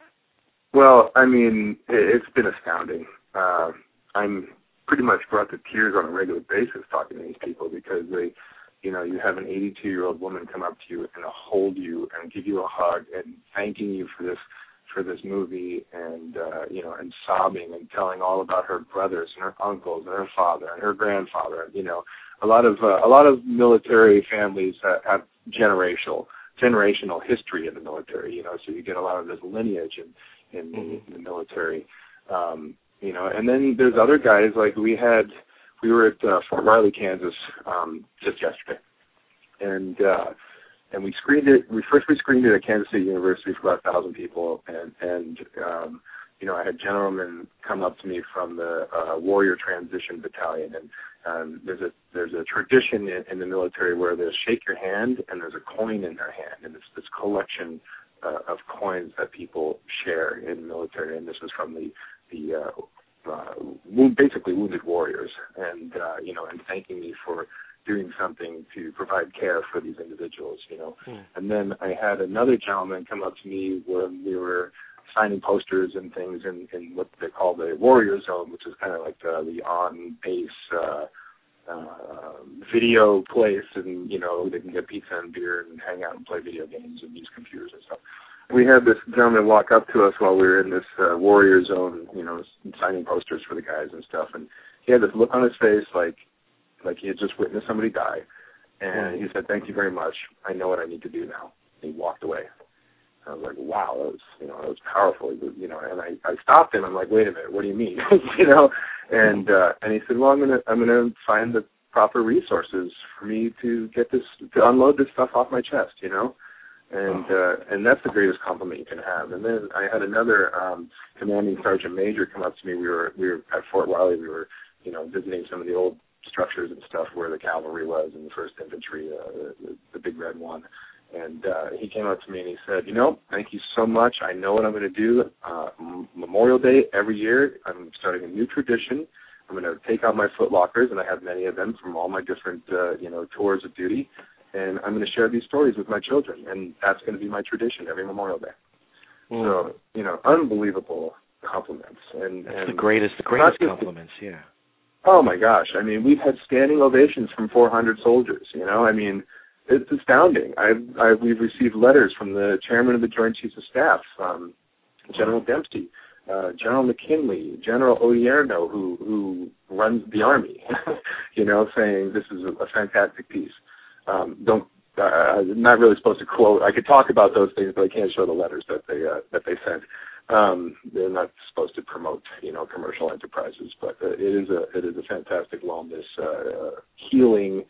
Well, I mean, it's been astounding. Uh, I'm pretty much brought to tears on a regular basis talking to these people, because they, you know, you have an eighty-two-year-old woman come up to you and hold you and give you a hug and thanking you for this for this movie, and uh, you know, and sobbing and telling all about her brothers and her uncles and her father and her grandfather. You know, a lot of uh, a lot of military families have, have generational generational history in the military. You know, so you get a lot of this lineage in in, mm-hmm. in the military. Um, You know, and then there's other guys, like we had, we were at uh, Fort Riley, Kansas, um, just yesterday, and uh, and we screened it. We first we screened it at Kansas State University for about a thousand people, and and um, you know, I had gentlemen come up to me from the uh, Warrior Transition Battalion, and um, there's a there's a tradition in, in the military where they shake your hand and there's a coin in their hand, and it's this collection uh, of coins that people share in the military, and this was from the the uh, uh, basically wounded warriors, and uh, you know, and thanking me for doing something to provide care for these individuals, you know. Mm. And then I had another gentleman come up to me when we were signing posters and things in, in what they call the Warrior Zone, which is kind of like the, the on-base uh, uh, video place, and you know, they can get pizza and beer and hang out and play video games and use computers and stuff. We had this gentleman walk up to us while we were in this uh, Warrior Zone, you know, signing posters for the guys and stuff, and he had this look on his face like like he had just witnessed somebody die, and he said, "Thank you very much. I know what I need to do now." And he walked away. I was like, "Wow, that was, you know, that was powerful." You know, and I, I stopped him. I'm like, "Wait a minute, what do you mean?" you know, and uh, and he said, "Well, I'm gonna I'm gonna find the proper resources for me to get this to unload this stuff off my chest," you know. And uh, and that's the greatest compliment you can have. And then I had another um, commanding sergeant major come up to me. We were we were at Fort Riley. We were, you know, visiting some of the old structures and stuff where the cavalry was and the first infantry, uh, the, the big red one. And uh, he came up to me and he said, you know, thank you so much. I know what I'm going to do. Uh, Memorial Day every year, I'm starting a new tradition. I'm going to take out my Foot Lockers, and I have many of them from all my different, uh, you know, tours of duty, and I'm going to share these stories with my children, and that's going to be my tradition every Memorial Day. Mm. So, you know, unbelievable compliments. And, that's and the greatest, the greatest compliments, yeah. Oh, my gosh. I mean, we've had standing ovations from four hundred soldiers, you know. I mean, it's astounding. I've, I've, we've received letters from the chairman of the Joint Chiefs of Staff, um, General Dempsey, uh, General McKinley, General Odierno, who who runs the Army, you know, saying this is a, a fantastic piece. Um, don't, uh, I'm not really supposed to quote. I could talk about those things, but I can't show the letters that they uh, that they sent. Um, they're not supposed to promote, you know, commercial enterprises, but uh, it is a it is a fantastic wellness, uh, healing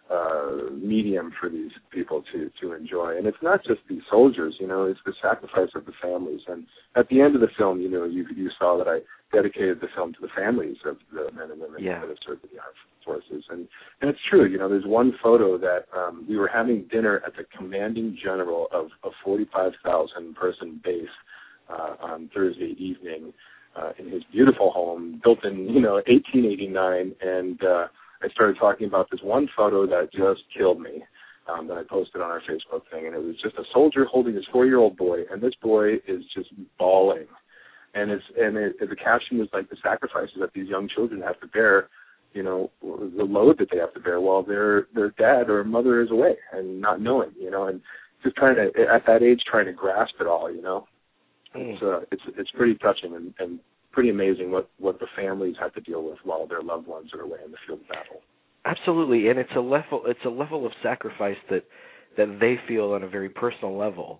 uh, medium for these people to, to enjoy. And it's not just the soldiers, you know, it's the sacrifice of the families. And at the end of the film, you know, you you saw that I dedicated the film to the families of the men and women yeah. that have served in the armed forces. And, and it's true, you know, there's one photo that um, we were having dinner at the commanding general of a forty-five thousand person base uh, on Thursday evening uh, in his beautiful home, built in, you know, eighteen eighty-nine, and uh, I started talking about this one photo that just killed me um, that I posted on our Facebook thing, and it was just a soldier holding his four-year-old boy, and this boy is just bawling. And it's and it, the caption was like the sacrifices that these young children have to bear, you know, the load that they have to bear while their their dad or mother is away and not knowing, you know, and just trying to at that age trying to grasp it all, you know. Mm. It's uh, it's it's pretty touching and, and pretty amazing what, what the families have to deal with while their loved ones are away in the field of battle. Absolutely, and it's a level it's a level of sacrifice that that they feel on a very personal level.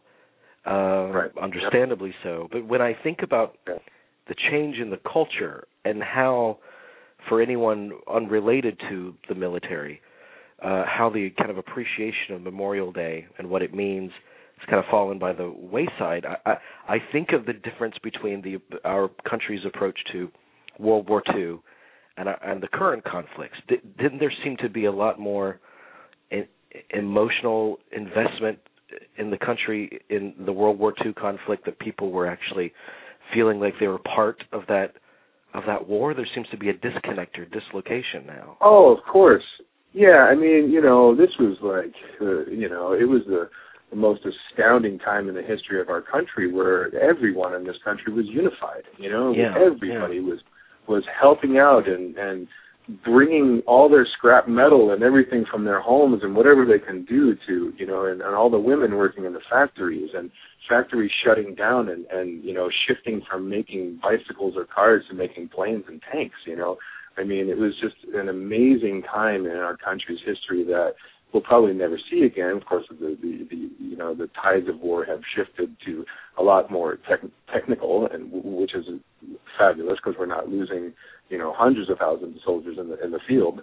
Uh, right. Understandably yep. so. But when I think about yeah. the change in the culture and how, for anyone unrelated to the military, uh, how the kind of appreciation of Memorial Day and what it means has kind of fallen by the wayside, I, I, I think of the difference between the our country's approach to World War Two and, uh, and the current conflicts. D- didn't there seem to be a lot more in, emotional investment in the country in the World War Two conflict, that people were actually feeling like they were part of that of that war? There seems to be a disconnect or dislocation now. Oh, of course. Yeah, I mean, you know, this was like, uh, you know, it was the, the most astounding time in the history of our country where everyone in this country was unified, you know? Yeah, Everybody yeah. was was helping out and, and bringing all their scrap metal and everything from their homes and whatever they can do to, you know, and, and all the women working in the factories and factories shutting down and, and, you know, shifting from making bicycles or cars to making planes and tanks, you know. I mean, it was just an amazing time in our country's history that we'll probably never see again. Of course, the, the, the you know, the tides of war have shifted to a lot more tech, technical, and which is fabulous because we're not losing, you know, hundreds of thousands of soldiers in the in the field.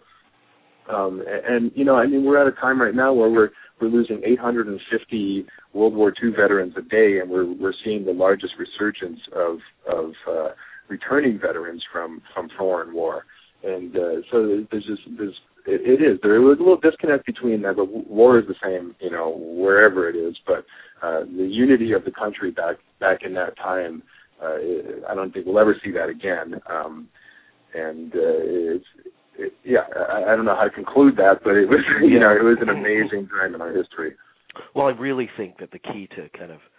Um, and, and you know, I mean, we're at a time right now where we're we're losing eight hundred fifty World War Two veterans a day, and we're we're seeing the largest resurgence of of uh, returning veterans from from foreign war. And uh, so there's just there's it, it is there was a little disconnect between that, but war is the same, you know, wherever it is. But uh, the unity of the country back back in that time, uh, I don't think we'll ever see that again. Um, and uh, it's it, yeah, I, I don't know how to conclude that, but it was you know it was an amazing time in our history. Well, I really think that the key to kind of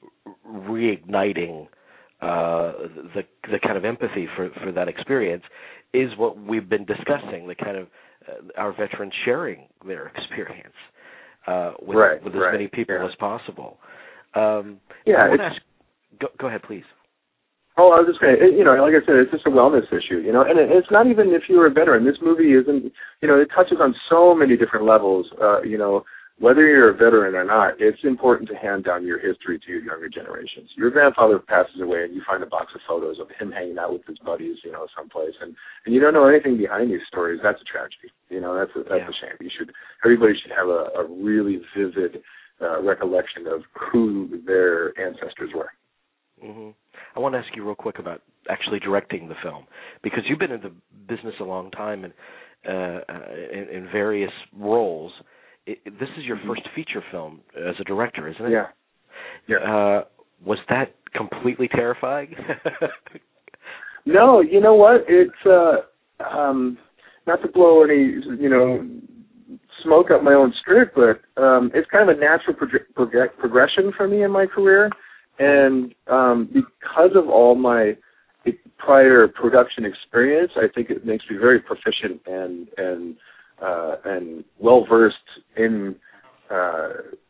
reigniting uh, the the kind of empathy for, for that experience is what we've been discussing, the kind of uh, our veterans sharing their experience uh, with, right, with as right, many people yeah. as possible. Um, yeah, I want to ask, go, go ahead, please. Oh, I was just going to, you know, like I said, it's just a wellness issue, you know, and it's not even if you're a veteran. This movie isn't, you know, it touches on so many different levels, uh, you know, whether you're a veteran or not, it's important to hand down your history to your younger generations. Your grandfather passes away and you find a box of photos of him hanging out with his buddies, you know, someplace, and, and you don't know anything behind these stories. That's a tragedy. You know, that's a, that's yeah. a shame. You should, everybody should have a, a really vivid uh, recollection of who their ancestors were. Mm-hmm. I want to ask you real quick about actually directing the film, because you've been in the business a long time and uh, in, in various roles. it, this is your first feature film as a director, isn't it? Yeah. Yeah. Uh, was that completely terrifying? No, you know what? It's uh, um, not to blow any, you know, smoke up my own script, but um, it's kind of a natural prog- prog- progression for me in my career, and um, because of all my prior production experience, I think it makes me very proficient and and uh, and well versed in uh,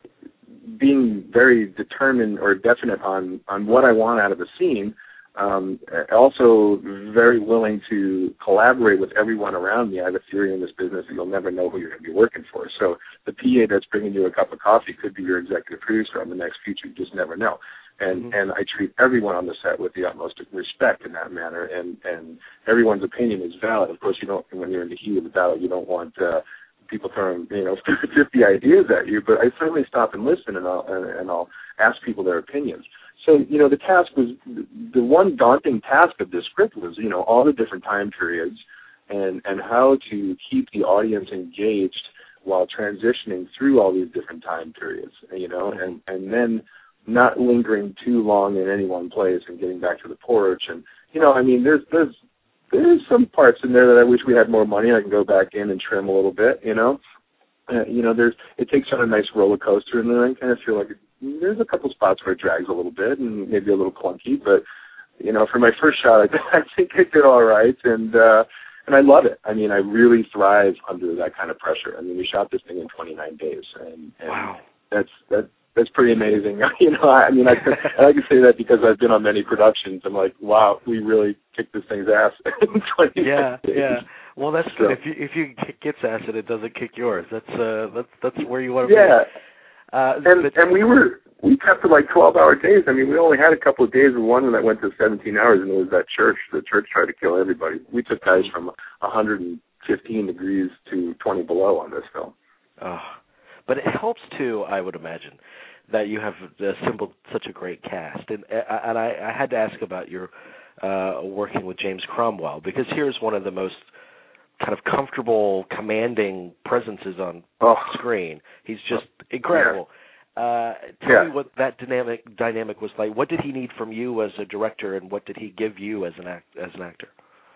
being very determined or definite on on what I want out of a scene. Um, also very willing to collaborate with everyone around me. I have a theory in this business that you'll never know who you're going to be working for. So the P A that's bringing you a cup of coffee could be your executive producer on the next feature. You just never know. And mm-hmm. and I treat everyone on the set with the utmost respect in that manner. And, and everyone's opinion is valid. Of course, you don't, when you're in the heat of the battle, you don't want uh, people throwing, you know, fifty ideas at you. But I certainly stop and listen, and I'll, and, and I'll ask people their opinions. So, you know, the task was, the one daunting task of this script was, you know, all the different time periods and, and how to keep the audience engaged while transitioning through all these different time periods, you know, and, and then not lingering too long in any one place and getting back to the porch. And, you know, I mean, there's, there's, there's some parts in there that I wish we had more money. I can go back in and trim a little bit, you know. Uh, you know, there's, it takes on a nice roller coaster, and then I kind of feel like it, there's a couple spots where it drags a little bit and maybe a little clunky, but, you know, for my first shot, I, I think I did all right, and uh, and I love it. I mean, I really thrive under that kind of pressure. I mean, we shot this thing in twenty-nine days, and, and wow. that's that. That's pretty amazing. You know, I mean, I can, I can say that because I've been on many productions. I'm like, wow, we really kicked this thing's ass in twenty-nine Yeah, days. yeah. Well, that's so. good. If you if you kick its ass and it doesn't kick yours, that's uh that's that's where you want to yeah. be. Uh, and but, and we were we kept it like twelve hour days. I mean, we only had a couple of days of one that went to seventeen hours, and it was that church. The church tried to kill everybody. We took guys from one hundred fifteen degrees to twenty below on this film. Oh, but it helps too, I would imagine, that you have assembled such a great cast. And and I, I had to ask about your uh, working with James Cromwell, because here's one of the most kind of comfortable, commanding presences on oh. screen. He's just incredible. Yeah. Uh, tell yeah. me what that dynamic dynamic was like. What did he need from you as a director, and what did he give you as an act, as an actor?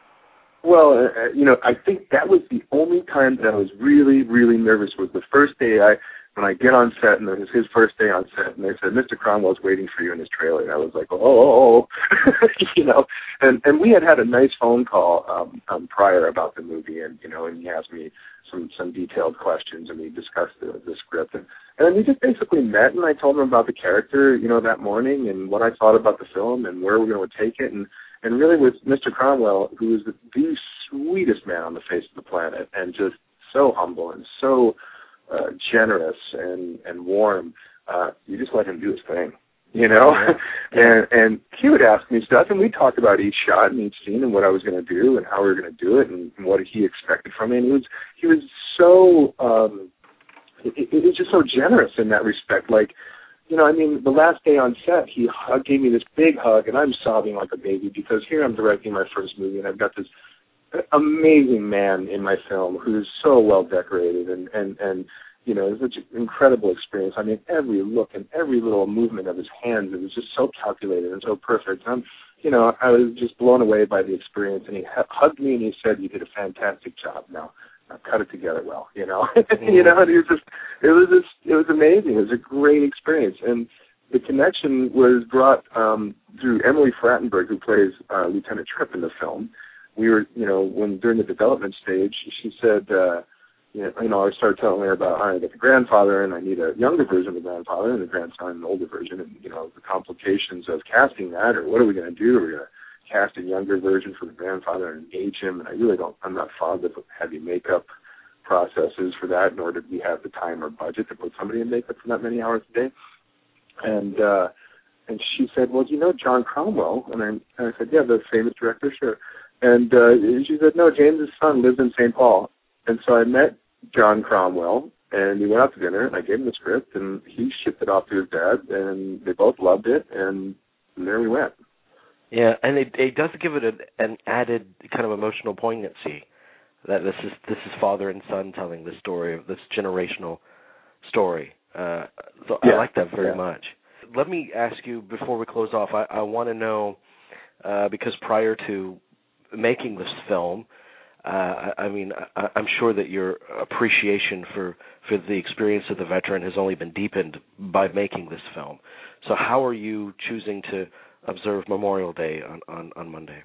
Well, uh, you know, I think that was the only time that I was really, really nervous. Was the first day I. When I get on set, and it was his first day on set, and they said, Mister Cromwell's waiting for you in his trailer. And I was like, oh, oh, oh. you know. And and we had had a nice phone call um, um, prior about the movie, and, you know, and he asked me some, some detailed questions, and we discussed the, the script. And, and then we just basically met, and I told him about the character, you know, that morning, and what I thought about the film, and where we're going to take it. And, and really with Mister Cromwell, who is the, the sweetest man on the face of the planet, and just so humble and so Uh, generous and and warm, uh, you just let him do his thing, you know. Yeah. and and he would ask me stuff, and we talked about each shot and each scene and what I was going to do and how we were going to do it and, and what he expected from me. And he was he was so um, it, it was just so generous in that respect. Like, you know, I mean, the last day on set, he hug, gave me this big hug, and I'm sobbing like a baby because here I'm directing my first movie, and I've got this amazing man in my film who is so well decorated and, and, and you know, it's such an incredible experience. I mean, every look and every little movement of his hands, it was just so calculated and so perfect. And I'm, you know, I was just blown away by the experience. And he hugged me and he said, "You did a fantastic job. Now, now cut it together well." You know, mm-hmm. you know, and it was just, it was just, it was amazing. It was a great experience. And the connection was brought um, through Emily Frattenberg, who plays uh, Lieutenant Tripp in the film. We were, you know, when during the development stage, she said, uh, you, know, you know, I started telling her about how I get the grandfather and I need a younger version of the grandfather and the grandson an older version, and, you know, the complications of casting that, or what are we going to do? Are we going to cast a younger version for the grandfather and age him? And I really don't, I'm not fond of heavy makeup processes for that, nor did we have the time or budget to put somebody in makeup for that many hours a day. And, uh, and she said, "Well, do you know John Cromwell?" And I, and I said, "Yeah, the famous director, sure." And uh, she said, "No, James's son lives in Saint Paul." And so I met John Cromwell, and we went out to dinner, and I gave him the script, and he shipped it off to his dad, and they both loved it, and, and there we went. Yeah, and it, it does give it a, an added kind of emotional poignancy, that this is this is father and son telling the story of this generational story. Uh, so yeah. I like that very yeah. much. Let me ask you, before we close off, I, I want to know, uh, because prior to making this film, uh, I, I mean, I, I'm sure that your appreciation for, for the experience of the veteran has only been deepened by making this film. So how are you choosing to observe Memorial Day on, on, on Monday?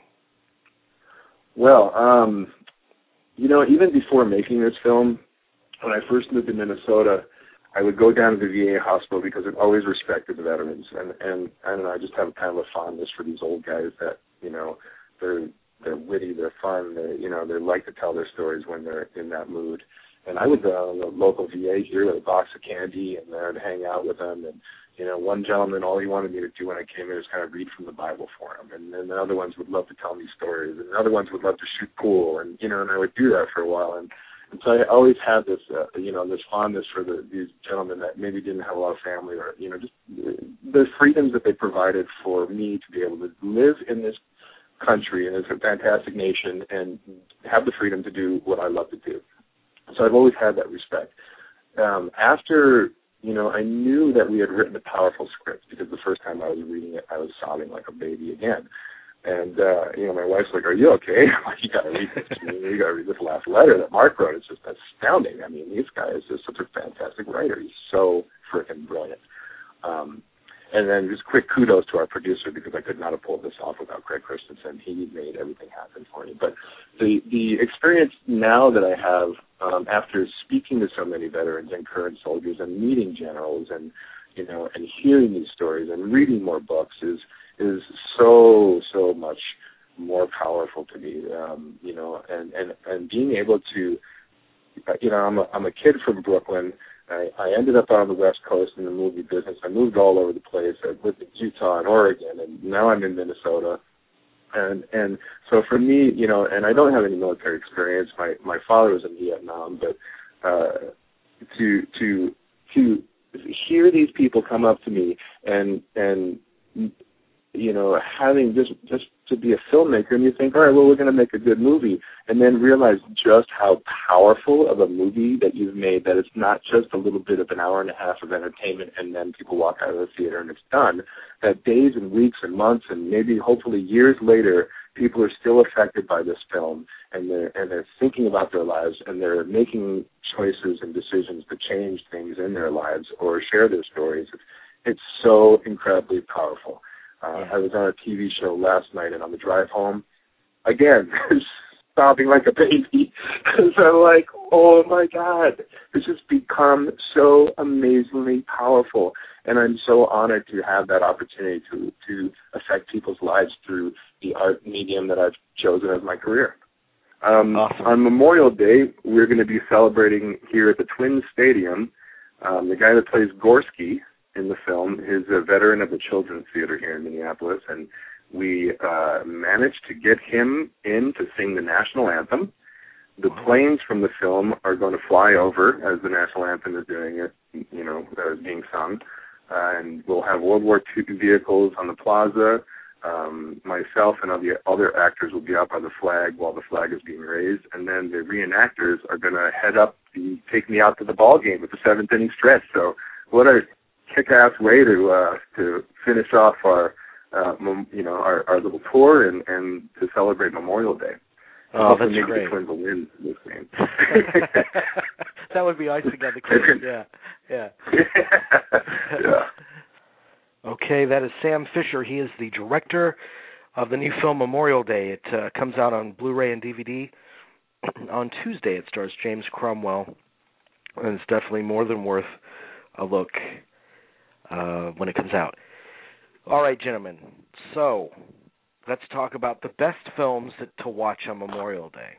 Well, um, you know, even before making this film, when I first moved to Minnesota, I would go down to the V A hospital because I've always respected the veterans, and and I don't know, I just have kind of a fondness for these old guys that, you know, they're they're witty, they're fun, they you know they like to tell their stories when they're in that mood. And I would go to the local V A here with a box of candy and there and hang out with them. And you know, one gentleman, all he wanted me to do when I came in was kind of read from the Bible for him, and then the other ones would love to tell me stories, and the other ones would love to shoot pool, and you know, and I would do that for a while. And And so I always had this, uh, you know, this fondness for the, these gentlemen that maybe didn't have a lot of family, or, you know, just the freedoms that they provided for me to be able to live in this country, and it's a fantastic nation, and have the freedom to do what I love to do. So I've always had that respect. Um, after, you know, I knew that we had written a powerful script, because the first time I was reading it, I was sobbing like a baby again. And, uh, you know, my wife's like, are you okay? I'm like, you got to read this. You got to read this last letter that Mark wrote. It's just astounding. I mean, this guy is just such a fantastic writer. He's so freaking brilliant. Um, and then just quick kudos to our producer, because I could not have pulled this off without Craig Christensen. He made everything happen for me. But the the experience now that I have, um, after speaking to so many veterans and current soldiers and meeting generals and, you know, and hearing these stories and reading more books is is so, so much more powerful to me, um, you know, and, and, and being able to, you know, I'm a, I'm a kid from Brooklyn. I, I ended up on the West Coast in the movie business. I moved all over the place. I lived in Utah and Oregon, and now I'm in Minnesota. And and so for me, you know, and I don't have any military experience. My my father was in Vietnam, but uh, to to to hear these people come up to me and and you know, having just just to be a filmmaker, and you think, all right, well, we're going to make a good movie, and then realize just how powerful of a movie that you've made, that it's not just a little bit of an hour and a half of entertainment and then people walk out of the theater and it's done, that days and weeks and months and maybe hopefully years later, people are still affected by this film, and they're, and they're thinking about their lives, and they're making choices and decisions to change things in their lives or share their stories. It's, it's so incredibly powerful. Uh, yeah. I was on a T V show last night, and on the drive home, again, sobbing like a baby, because I'm like, oh my God, this has become so amazingly powerful, and I'm so honored to have that opportunity to, to affect people's lives through the art medium that I've chosen as my career. Um, awesome. On Memorial Day, we're going to be celebrating here at the Twin Stadium. Um, the guy that plays Gorski in the film is a veteran of the Children's Theater here in Minneapolis, and we uh, managed to get him in to sing the national anthem. The planes from the film are going to fly over as the national anthem is doing it, you know, that is being sung, uh, and we'll have World War Two vehicles on the plaza. Um, myself and other other actors will be out by the flag while the flag is being raised, and then the reenactors are going to head up, the, take me out to the ball game with the seventh inning stretch. So what a kick-ass way to uh, to finish off our uh, mom, you know our, our little tour and, and to celebrate Memorial Day. Oh, Hopefully that's maybe great. The Twins will win this game. That would be icing on the cake. Yeah, yeah. yeah. Okay, that is Sam Fisher. He is the director of the new film Memorial Day. It uh, comes out on Blu-ray and D V D on Tuesday. It stars James Cromwell, and it's definitely more than worth a look Uh, when it comes out. All right, gentlemen. So let's talk about the best films that, to watch on Memorial Day.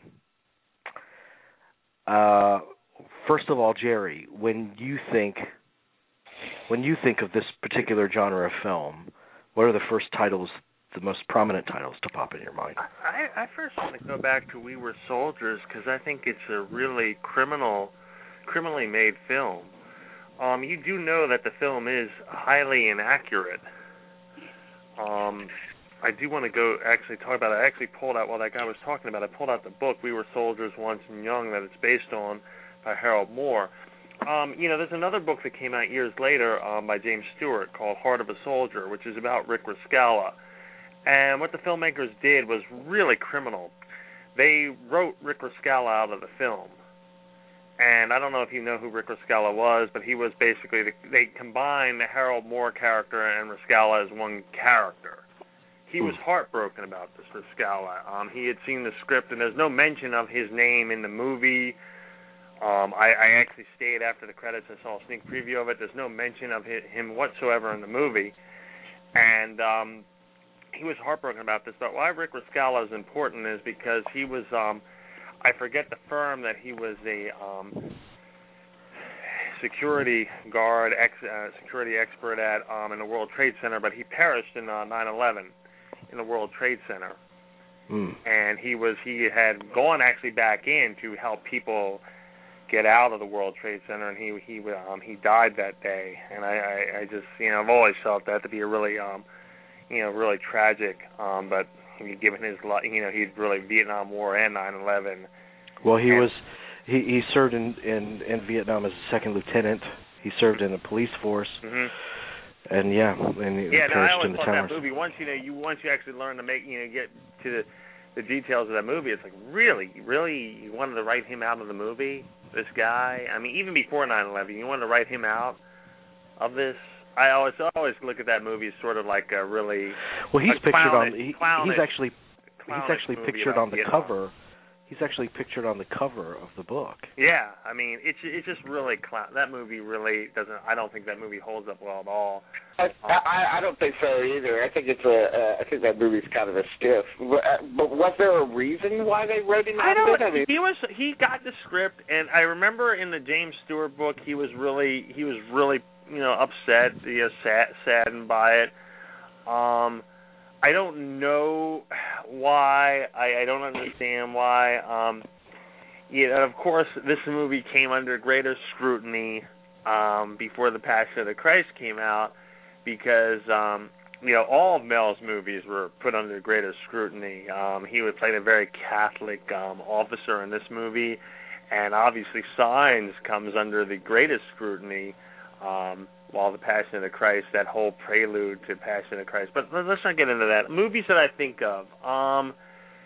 Uh, first of all, Jerry, when you think when you think of this particular genre of film, what are the first titles, the most prominent titles to pop in your mind? I, I first want to go back to We Were Soldiers, because I think it's a really criminal, criminally made film. Um, you do know that the film is highly inaccurate. Um, I do want to go actually talk about it. I actually pulled out, while that guy was talking about it, I pulled out the book, We Were Soldiers Once and Young, that it's based on, by Harold Moore. um, you know, there's another book that came out years later um, by James Stewart called Heart of a Soldier, which is about Rick Rescala. And what the filmmakers did was really criminal. They wrote Rick Rescala out of the film. And I don't know if you know who Rick Rescala was, but he was basically, the, they combined the Harold Moore character and Rescala as one character. He was heartbroken about this Rescala. Um, he had seen the script, and there's no mention of his name in the movie. Um, I, I actually stayed after the credits and saw a sneak preview of it. There's no mention of him whatsoever in the movie. And um, he was heartbroken about this. But why Rick Rescala is important is because he was... Um, I forget the firm that he was a um, security guard, ex, uh, security expert at um, in the World Trade Center, but he perished in uh, nine eleven in the World Trade Center. Mm. And he was he had gone actually back in to help people get out of the World Trade Center, and he he um, he died that day. And I, I, I just you know I've always felt that to be a really um, you know really tragic, um, but. Given his, you know, he'd really Vietnam War and nine eleven. Well, he and, was, he, he served in, in, in Vietnam as a second lieutenant. He served in the police force, mm-hmm. and yeah, and he yeah. No, I always in the thought towers. that movie. Once you know, you once you actually learn to make, you know, get to the, the details of that movie, it's like really, really, you wanted to write him out of the movie. This guy. I mean, even before nine eleven, you wanted to write him out of this. I always always look at that movie as sort of like a really well. He's pictured clownish, on. He, clownish, he's actually he's actually pictured on the Vietnam. cover. He's actually pictured on the cover of the book. Yeah, I mean, it's it's just really clown. That movie really doesn't. I don't think that movie holds up well at all. I I, I don't think so either. I think it's a. Uh, I think that movie's kind of a stiff. But, uh, but was there a reason why they wrote him out of it? I mean, he was he got the script, and I remember in the James Stewart book, he was really he was really. you know, upset, you know, sad, saddened by it. Um, I don't know why. I, I don't understand why. Um, you know, of course, this movie came under greater scrutiny um, before The Passion of the Christ came out because, um, you know, all of Mel's movies were put under greater scrutiny. Um, he would play a very Catholic um, officer in this movie, and obviously Signs comes under the greatest scrutiny. Um, while The Passion of the Christ, that whole prelude to Passion of the Christ. But let's not get into that. Movies that I think of, um,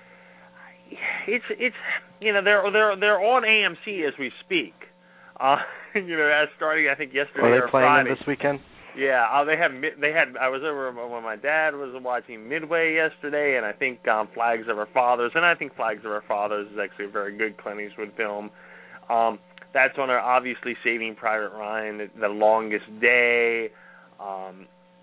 it's it's you know they're they're they're on A M C as we speak. Uh, you know, as starting I think yesterday Are they or playing Friday. them this weekend? Yeah, uh, they had they had. I was over when my dad was watching Midway yesterday, and I think um, Flags of Our Fathers, and I think Flags of Our Fathers is actually a very good Clint Eastwood film. Um, That's on our obviously Saving Private Ryan, The, the Longest Day. Um,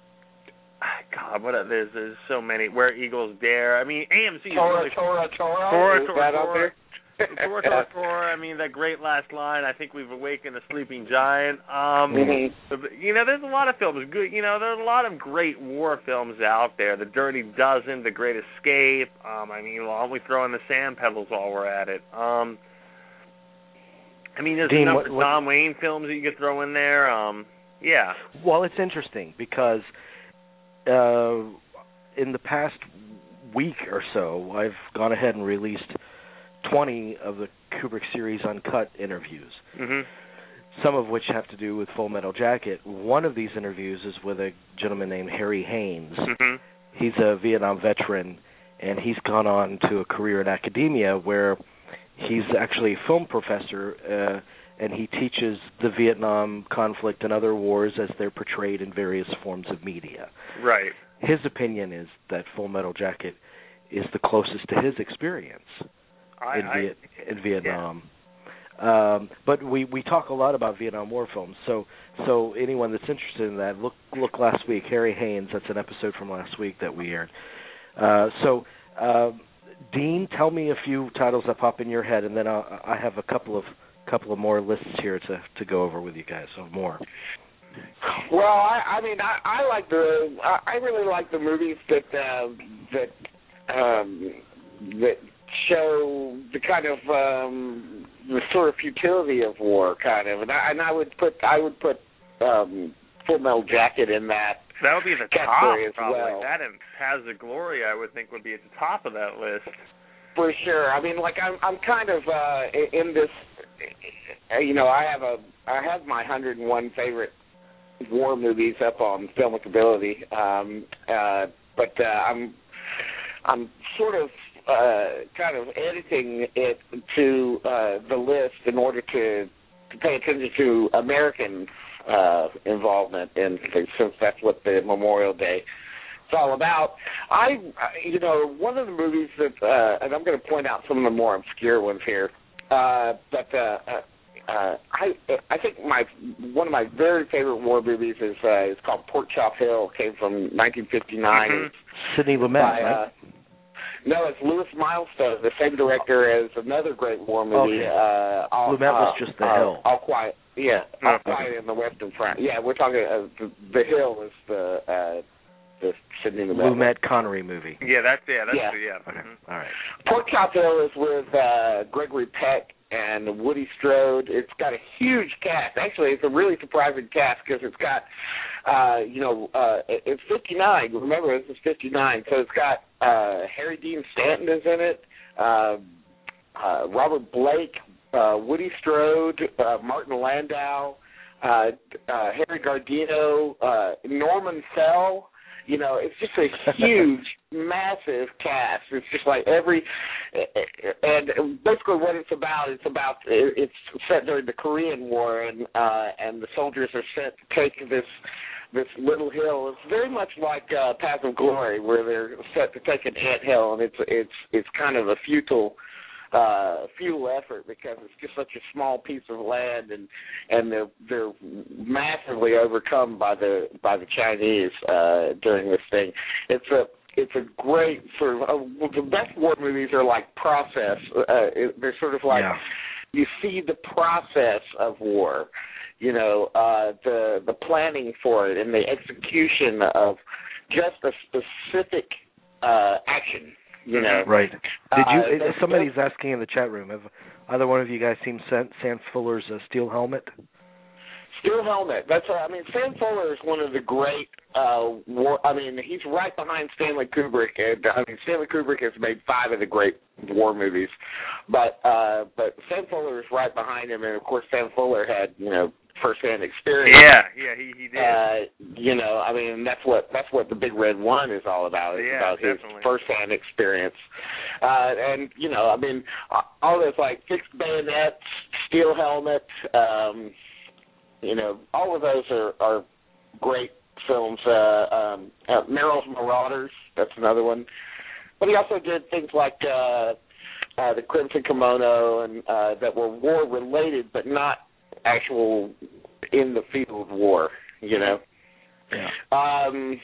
God, what are, there's there's so many. Where Eagles Dare. I mean, A M C. Tora, really, Tora, Tora. Tora, Is Tora, that Tora. up there? Tora, Tora, Tora. I mean, that great last line. I think we've awakened a sleeping giant. Um, mm-hmm. You know, there's a lot of films. Good. You know, there's a lot of great war films out there. The Dirty Dozen, The Great Escape. Um, I mean, why don't we throw in the Sand Pebbles while we're at it? Um. I mean, there's Dean, a number what, of what, Tom Wayne films that you could throw in there. Um, yeah. Well, it's interesting because uh, in the past week or so, I've gone ahead and released twenty of the Kubrick series uncut interviews, mm-hmm. some of which have to do with Full Metal Jacket. One of these interviews is with a gentleman named Harry Haynes. Mm-hmm. He's a Vietnam veteran, and he's gone on to a career in academia where he's actually a film professor, uh, and he teaches the Vietnam conflict and other wars as they're portrayed in various forms of media. Right. His opinion is that Full Metal Jacket is the closest to his experience I, in, I, Viet, in Vietnam. Yeah. Um, but we, we talk a lot about Vietnam War films, so so anyone that's interested in that, look look last week, Harry Haynes, that's an episode from last week that we aired. Uh, so... Uh, Dean, tell me a few titles that pop in your head, and then I'll, I have a couple of couple of more lists here to, to go over with you guys. So more. Well, I, I mean, I, I like the I really like the movies that uh, that um, that show the kind of um, the sort of futility of war, kind of, and I, and I would put I would put um, Full Metal Jacket in that. That would be the top, probably. Well. That and Paths of Glory, I would think, would be at the top of that list. For sure. I mean, like I'm, I'm kind of uh, in this you know, I have a I have my one hundred one favorite war movies up on Filmicability, um, uh, but uh, I'm I'm sort of uh, kind of editing it to uh, the list in order to, to pay attention to American uh, involvement in, since that's what the Memorial Day it's all about. I, you know, one of the movies that, uh, and I'm going to point out some of the more obscure ones here, uh, but uh, uh, I, I think my one of my very favorite war movies is uh, is called Pork Chop Hill. Came from nineteen fifty-nine. Mm-hmm. Sidney Lumet, by, right? Uh, no, it's Louis Milestone, the same director as another great war movie. Okay. Uh, all, Lumet was uh, just The uh, Hill. All Quiet, yeah, All Quiet in the Western Front. Yeah, we're talking. Uh, the, the Hill is the uh, the Sidney Lumet. Lumet Connery movie. Yeah, that's yeah, that's Yeah. the, yeah. Okay. Mm-hmm. All right. Pork Chop Hill is with uh, Gregory Peck and Woody Strode. It's got a huge cast. Actually, it's a really surprising cast because it's got, uh, you know, uh, it's fifty-nine. Remember, this is fifty-nine. So it's got uh, Harry Dean Stanton is in it, uh, uh, Robert Blake, uh, Woody Strode, uh, Martin Landau, uh, uh, Harry Gardino, uh, Norman Fell. You know, it's just a huge, massive cast. It's just like every, and basically what it's about, it's about, it's set during the Korean War, and uh, and the soldiers are sent to take this this little hill. It's very much like uh, Path of Glory, where they're set to take an anthill, and it's it's it's kind of a futile. Uh, futile effort because it's just such a small piece of land, and and they're they're massively overcome by the by the Chinese uh, during this thing. It's a it's a great sort of uh, the best war movies are like process. Uh, it, they're sort of like yeah. you see the process of war, you know, uh, the the planning for it and the execution of just a specific uh, action. You know, right? Did you? Uh, somebody's asking in the chat room. Have either one of you guys seen Sam, Sam Fuller's uh, Steel Helmet? Steel Helmet. That's. Uh, I mean, Sam Fuller is one of the great. Uh, war, I mean, he's right behind Stanley Kubrick. And, I mean, Stanley Kubrick has made five of the great war movies, but uh, but Sam Fuller is right behind him. And of course, Sam Fuller had you know first-hand experience. Yeah, yeah, he he did. Uh, you know, I mean, that's what that's what the Big Red One is all about. It's yeah, about definitely. his first-hand experience. Uh, and you know, I mean, all this like fixed bayonets, Steel Helmet. Um, you know, all of those are, are great films. Uh, um, uh, Merrill's Marauders. That's another one. But he also did things like uh, uh, the Crimson Kimono, and uh, that were war-related, but not actual in the field of war, you know. Yeah. Um,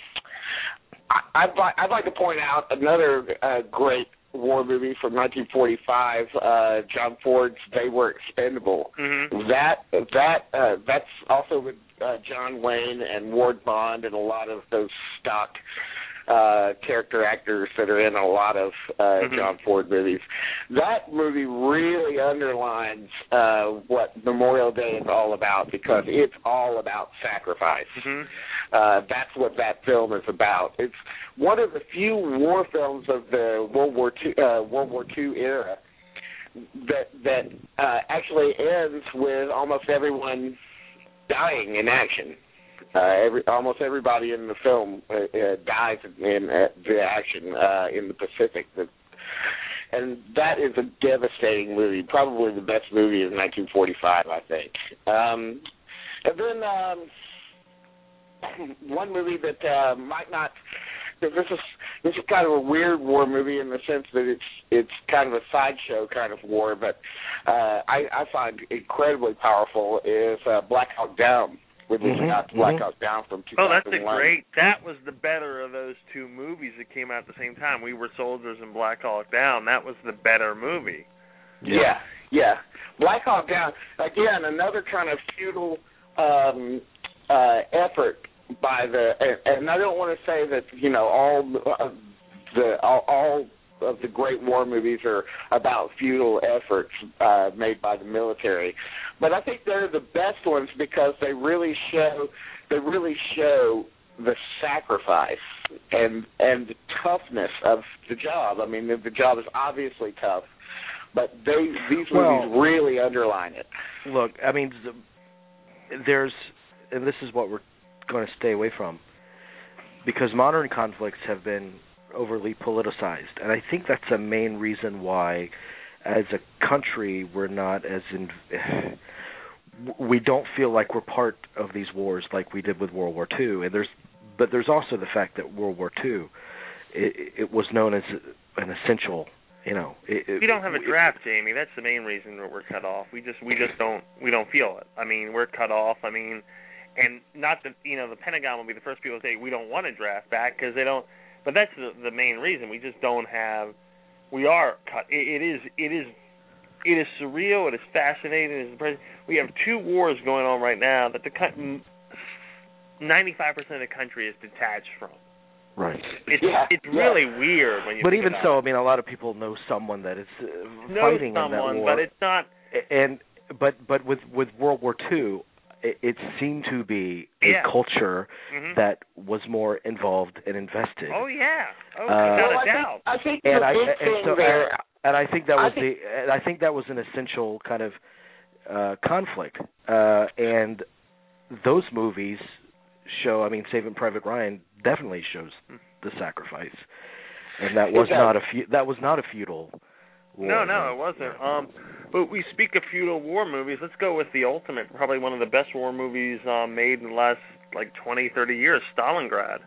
I, I'd, like, I'd like to point out another uh, great war movie from nineteen forty-five, uh, John Ford's They Were Expendable. Mm-hmm. That that uh, that's also with uh, John Wayne and Ward Bond and a lot of those stock uh, character actors that are in a lot of uh, mm-hmm. John Ford movies. That movie really underlines uh, what Memorial Day is all about, because it's all about sacrifice. Mm-hmm. Uh, that's what that film is about. It's one of the few war films of the World War Two uh, World War Two era that that uh, actually ends with almost everyone dying in action. Uh, every almost everybody in the film uh, uh, dies in uh, the action uh, in the Pacific. The, and that is a devastating movie. Probably the best movie of nineteen forty-five, I think. Um, and then. Um, One movie that uh, might not. This is this is kind of a weird war movie in the sense that it's it's kind of a sideshow kind of war, but uh, I, I find incredibly powerful is uh, Black Hawk Down. With mm-hmm, Black mm-hmm. Hawk Down from two thousand one. Oh, that's a great. That was the better of those two movies that came out at the same time. We Were Soldiers and Black Hawk Down. That was the better movie. Yeah, yeah. Black Hawk Down, again, another kind of futile um, uh, effort by the, and, and I don't want to say that, you know, all uh, the all, all of the great war movies are about futile efforts uh, made by the military, but I think they're the best ones because they really show they really show the sacrifice and and the toughness of the job. I mean, the, the job is obviously tough, but they these well, movies really underline it. Look, I mean, there's, and this is what we're going to stay away from, because modern conflicts have been overly politicized, and I think that's a main reason why, as a country, we're not as in, we don't feel like we're part of these wars like we did with World War Two. And there's, but there's also the fact that World War Two, it, it was known as an essential. You know, it, we don't have a draft, Jamie. That's the main reason that we're cut off. We just, we just don't, we don't feel it. I mean, we're cut off. I mean, and not that, you know, the Pentagon will be the first people to say we don't want to draft back because they don't. But that's the, the main reason. We just don't have. We are cut. It, it is. It is. It is surreal. It is fascinating. It is, we have two wars going on right now that the ninety-five percent of the country is detached from. Right. It's yeah, it's yeah. really weird when you. But think even about so, it. I mean, a lot of people know someone that is uh, know fighting someone, in that war. but it's not. And but but with with World War Two, it, it seemed to be a yeah. culture mm-hmm. that was more involved and invested. Oh yeah. Oh, Uh, without well, a I doubt. think, I think And the I big and thing so there. and, and I think that was I think, the and I think that was an essential kind of uh, conflict. Uh, and those movies show. I mean, Saving Private Ryan definitely shows the sacrifice. And that was Exactly. not a fe- that was not a feudal war. No, no, it wasn't. Um, but we speak of feudal war movies. Let's go with the ultimate, probably one of the best war movies um, made in the last like twenty, thirty years, Stalingrad.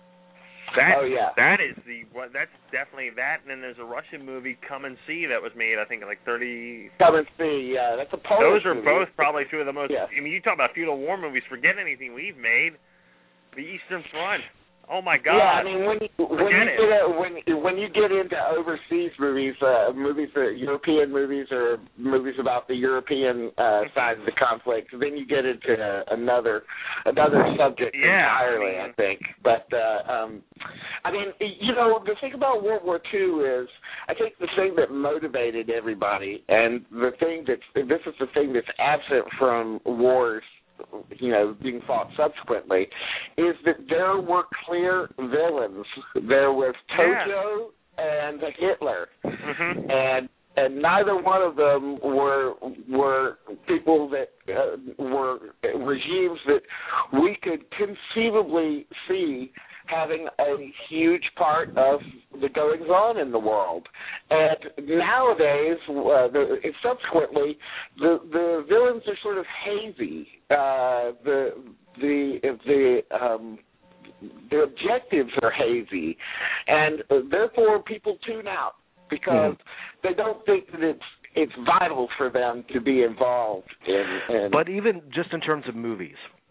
That, oh yeah, that is the what. That's definitely that. And then there's a Russian movie, Come and See, that was made, I think, in like thirty. Come and See. Yeah, that's a Polish Those are movie. both probably two of the most. Yeah. I mean, you talk about feudal war movies. Forget anything we've made. The Eastern Front. Oh my God! Yeah, I mean when you, when you it. get a, when when you get into overseas movies, uh, movies, uh, European movies, or movies about the European uh, side of the conflict, then you get into uh, another another subject yeah, entirely. I, mean, I think, but uh, um, I mean, you know, the thing about World War Two is, I think the thing that motivated everybody, and the thing that's this is the thing that's absent from wars, you know, being fought subsequently, is that there were clear villains. There was Tojo yeah. and Hitler, mm-hmm. and and neither one of them were were people that uh, were regimes that we could conceivably see having a huge part of the goings-on in the world. And nowadays, uh, the, subsequently, the the villains are sort of hazy. Uh, the the the um, the objectives are hazy, and uh, therefore people tune out because mm-hmm. they don't think that it's it's vital for them to be involved in. in but even just in terms of movies,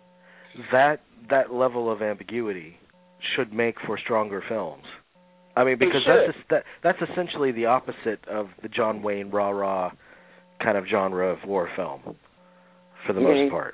that that level of ambiguity should make for stronger films. I mean, because that's that, that's essentially the opposite of the John Wayne rah-rah kind of genre of war film, for the mm-hmm. most part.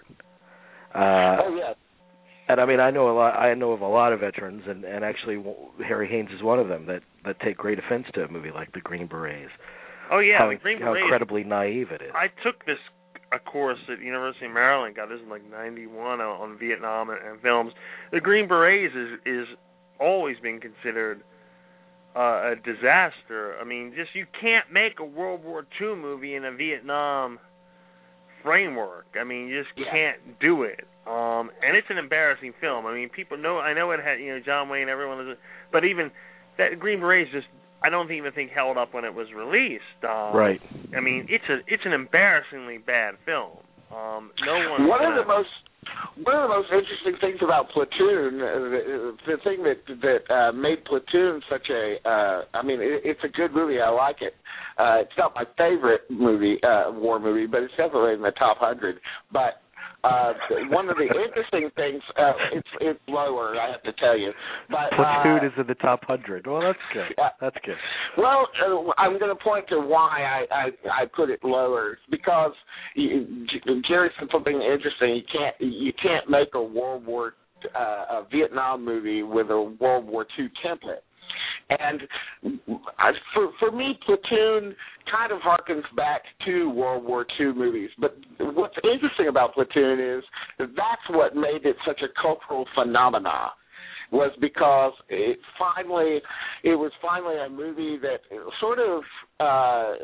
Uh, oh yeah. And I mean, I know a lot. I know of a lot of veterans, and, and actually Harry Haynes is one of them that, that take great offense to a movie like The Green Berets. Oh yeah, how, The Green how Berets. incredibly naive it is. I took this a course at University of Maryland. God, this is like ninety-one on Vietnam and, and films. The Green Berets is is always been considered uh, a disaster. I mean, just you can't make a World War Two movie in a Vietnam framework. I mean, you just yeah. can't do it. Um, and it's an embarrassing film. I mean, people know. I know it had, you know, John Wayne. Everyone is, but even that Green Berets just, I don't even think held up when it was released. Um, right. I mean, it's a it's an embarrassingly bad film. Um, no one. One gonna, of the most one of the most interesting things about Platoon, uh, the, the thing that that uh, made Platoon such a, uh, I mean, it, it's a good movie. I like it. Uh, it's not my favorite movie, uh, war movie, but it's definitely in the top hundred. But uh, one of the interesting things, uh, it's it's lower, I have to tell you. But Platoon uh, is in the top hundred. Well, that's good. Uh, that's good. Well, uh, I'm going to point to why I, I, I put it lower. Because you, Jerry said something interesting. You can't you can't make a World War uh, a Vietnam movie with a World War Two template. And I, for for me, Platoon kind of harkens back to World War Two movies. But what's interesting about Platoon is that's what made it such a cultural phenomenon. was because it finally, it was finally a movie that sort of uh,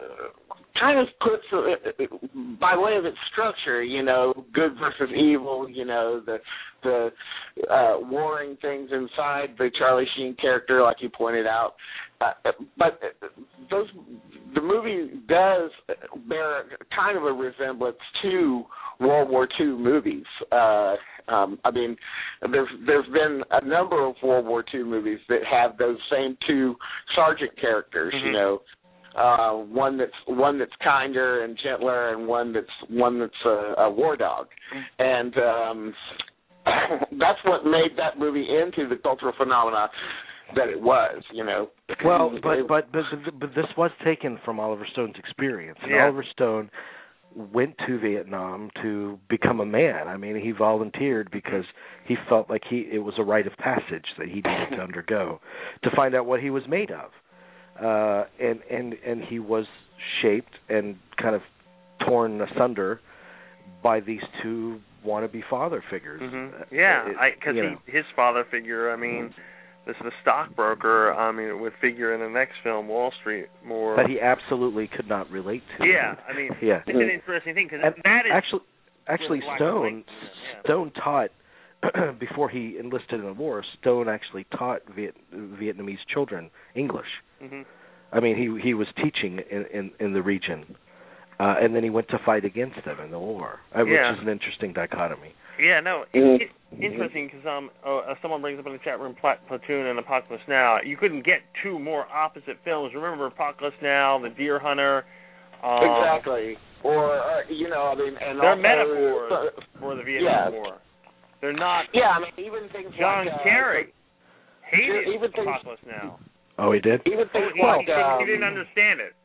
kind of puts, uh, by way of its structure, you know, good versus evil, you know, the the uh, warring things inside the Charlie Sheen character, like you pointed out. Uh, but those, the movie does bear kind of a resemblance to World War Two movies. Uh, um, I mean, there's there's been a number of World War Two movies that have those same two sergeant characters. Mm-hmm. You know, uh, one that's one that's kinder and gentler, and one that's one that's a, a war dog, and um, that's what made that movie into the cultural phenomena that it was, you know. Well, but but but, but this was taken from Oliver Stone's experience. And yeah. Oliver Stone went to Vietnam to become a man. I mean, he volunteered because he felt like he it was a rite of passage that he needed to undergo to find out what he was made of. Uh, and and and he was shaped and kind of torn asunder by these two wannabe father figures. Mm-hmm. Yeah, because his father figure, I mean, this is the stockbroker, I mean, would figure in the next film, Wall Street, more. That he absolutely could not relate to. Yeah, I mean, yeah. it's an interesting thing, because that is... Actually, actually Stone, yeah. Stone taught, before he enlisted in the war, Stone actually taught Viet, Vietnamese children English. Mm-hmm. I mean, he he was teaching in, in, in the region, uh, and then he went to fight against them in the war, uh, which yeah. is an interesting dichotomy. Yeah, no, it, it's interesting because um, uh, someone brings up in the chat room Pla- Platoon and Apocalypse Now. You couldn't get two more opposite films. Remember Apocalypse Now, The Deer Hunter. Um, exactly. Or, uh, you know, I mean, and they're also, metaphors uh, for the Vietnam yeah. War. They're not. Yeah, I mean, even things John like... John uh, Kerry hated even things, Apocalypse Now. Oh, he did? Even things oh, like... he, Um, he didn't understand it.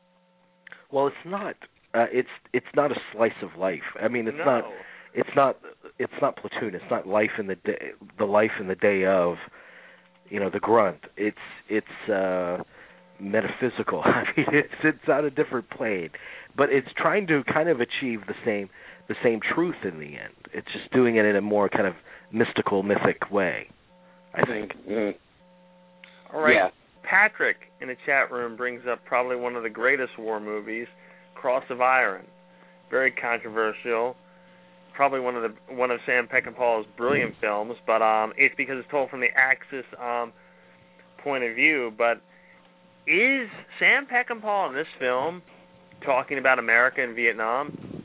Well, it's not. Uh, it's it's not a slice of life. I mean, it's no. not. It's not. It's not Platoon. It's not life in the day. The life in the day of, you know, the grunt. It's it's uh, metaphysical. I mean, it's it's on a different plane, but it's trying to kind of achieve the same the same truth in the end. It's just doing it in a more kind of mystical, mythic way, I think. Mm-hmm. All right. Yeah. Patrick in the chat room brings up probably one of the greatest war movies, Cross of Iron. Very controversial. Probably one of the one of Sam Peckinpah's brilliant films, but um, it's because it's told from the Axis um, point of view. But is Sam Peckinpah in this film talking about America and Vietnam?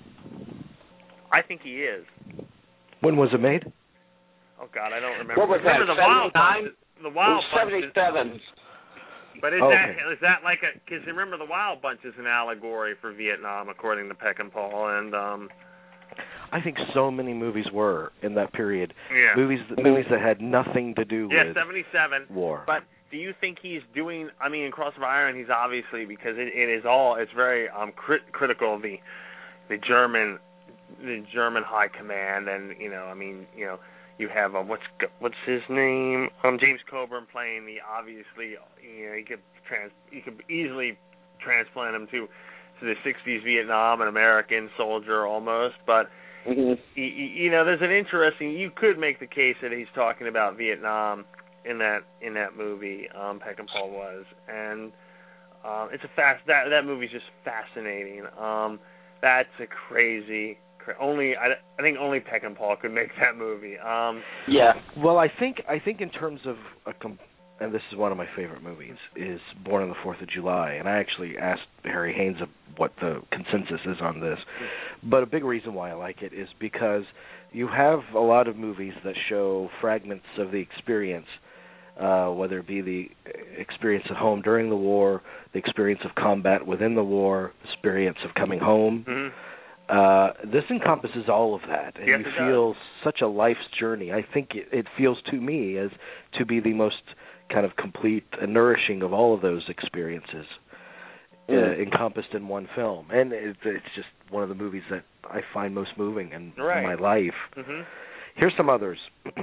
I think he is. When was it made? Oh God, I don't remember. What was remember that? the Wild seventy-nine? Bunch? The Wild seventy-seven. But is oh, that okay. is that like a? Because remember, the Wild Bunch is an allegory for Vietnam, according to Peckinpah, and um. I think so many movies were in that period. Yeah. Movies movies that had nothing to do yeah, with seventy-seven war. But do you think he's doing? I mean, in Cross of Iron, he's obviously because it, it is all. It's very um crit- critical of the the German the German high command, and you know, I mean, you know, you have um, what's what's his name? Um, James Coburn playing the obviously. You know, you could trans you could easily transplant him to to the sixties Vietnam, an American soldier almost, but. Mm-hmm. You, you know, there's an interesting. You could make the case that he's talking about Vietnam in that in that movie. Um, Peckinpah was, and um, it's a fast that that movie's just fascinating. Um, that's a crazy. Cra- only I, I think only Peckinpah could make that movie. Um, yeah. Well, I think I think in terms of a com- and this is one of my favorite movies, is Born on the Fourth of July. And I actually asked Harry Haynes what the consensus is on this. But a big reason why I like it is because you have a lot of movies that show fragments of the experience, uh, whether it be the experience at home during the war, the experience of combat within the war, the experience of coming home. mm-hmm. Uh, this encompasses all of that, and yes, you it feel does. such a life's journey. I think it, it feels to me as to be the most kind of complete and nourishing of all of those experiences uh, mm. encompassed in one film. And it, it's just one of the movies that I find most moving in, right. in my life. Mm-hmm. Here's some others.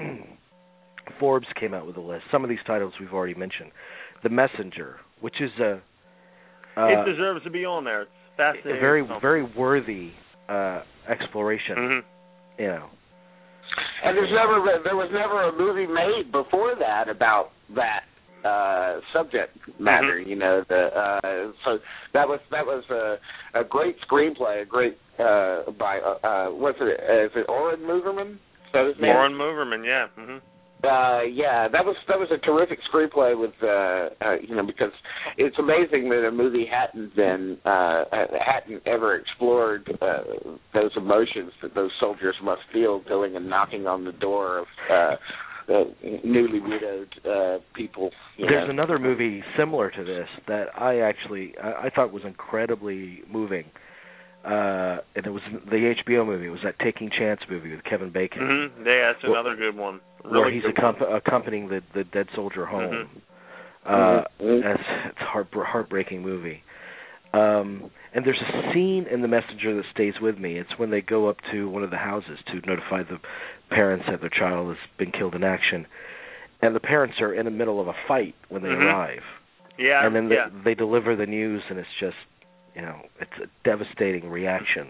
Forbes came out with a list. Some of these titles we've already mentioned. The Messenger, which is a... Uh, it deserves to be on there. It's fascinating. A very, very worthy uh, exploration, mm-hmm. you know. And there's never there was never a movie made before that about that uh, subject matter. Mm-hmm. You know, the uh, so that was that was a, a great screenplay, a great uh, by uh, uh, what's it? Is it Oren Moverman? Is that his name? Oren Moverman, yeah. Mm-hmm. Uh, yeah, that was that was a terrific screenplay with uh, uh, you know, because it's amazing that a movie hadn't been uh, hadn't ever explored uh, those emotions that those soldiers must feel going and knocking on the door of uh, uh, newly widowed uh, people. You There's know. another movie similar to this that I actually I, I thought was incredibly moving. Uh, and it was the H B O movie. It was that Taking Chance movie with Kevin Bacon. Mm-hmm. Yeah, that's well, another good one. Really where he's good accomp- one. accompanying the, the dead soldier home. Mm-hmm. Uh, Mm-hmm. it's, it's a heart, heartbreaking movie. Um, and there's a scene in The Messenger that stays with me. It's when they go up to one of the houses to notify the parents that their child has been killed in action. And the parents are in the middle of a fight when they mm-hmm. arrive. Yeah, and then yeah. they, they deliver the news, and it's just, you know, it's a devastating reaction.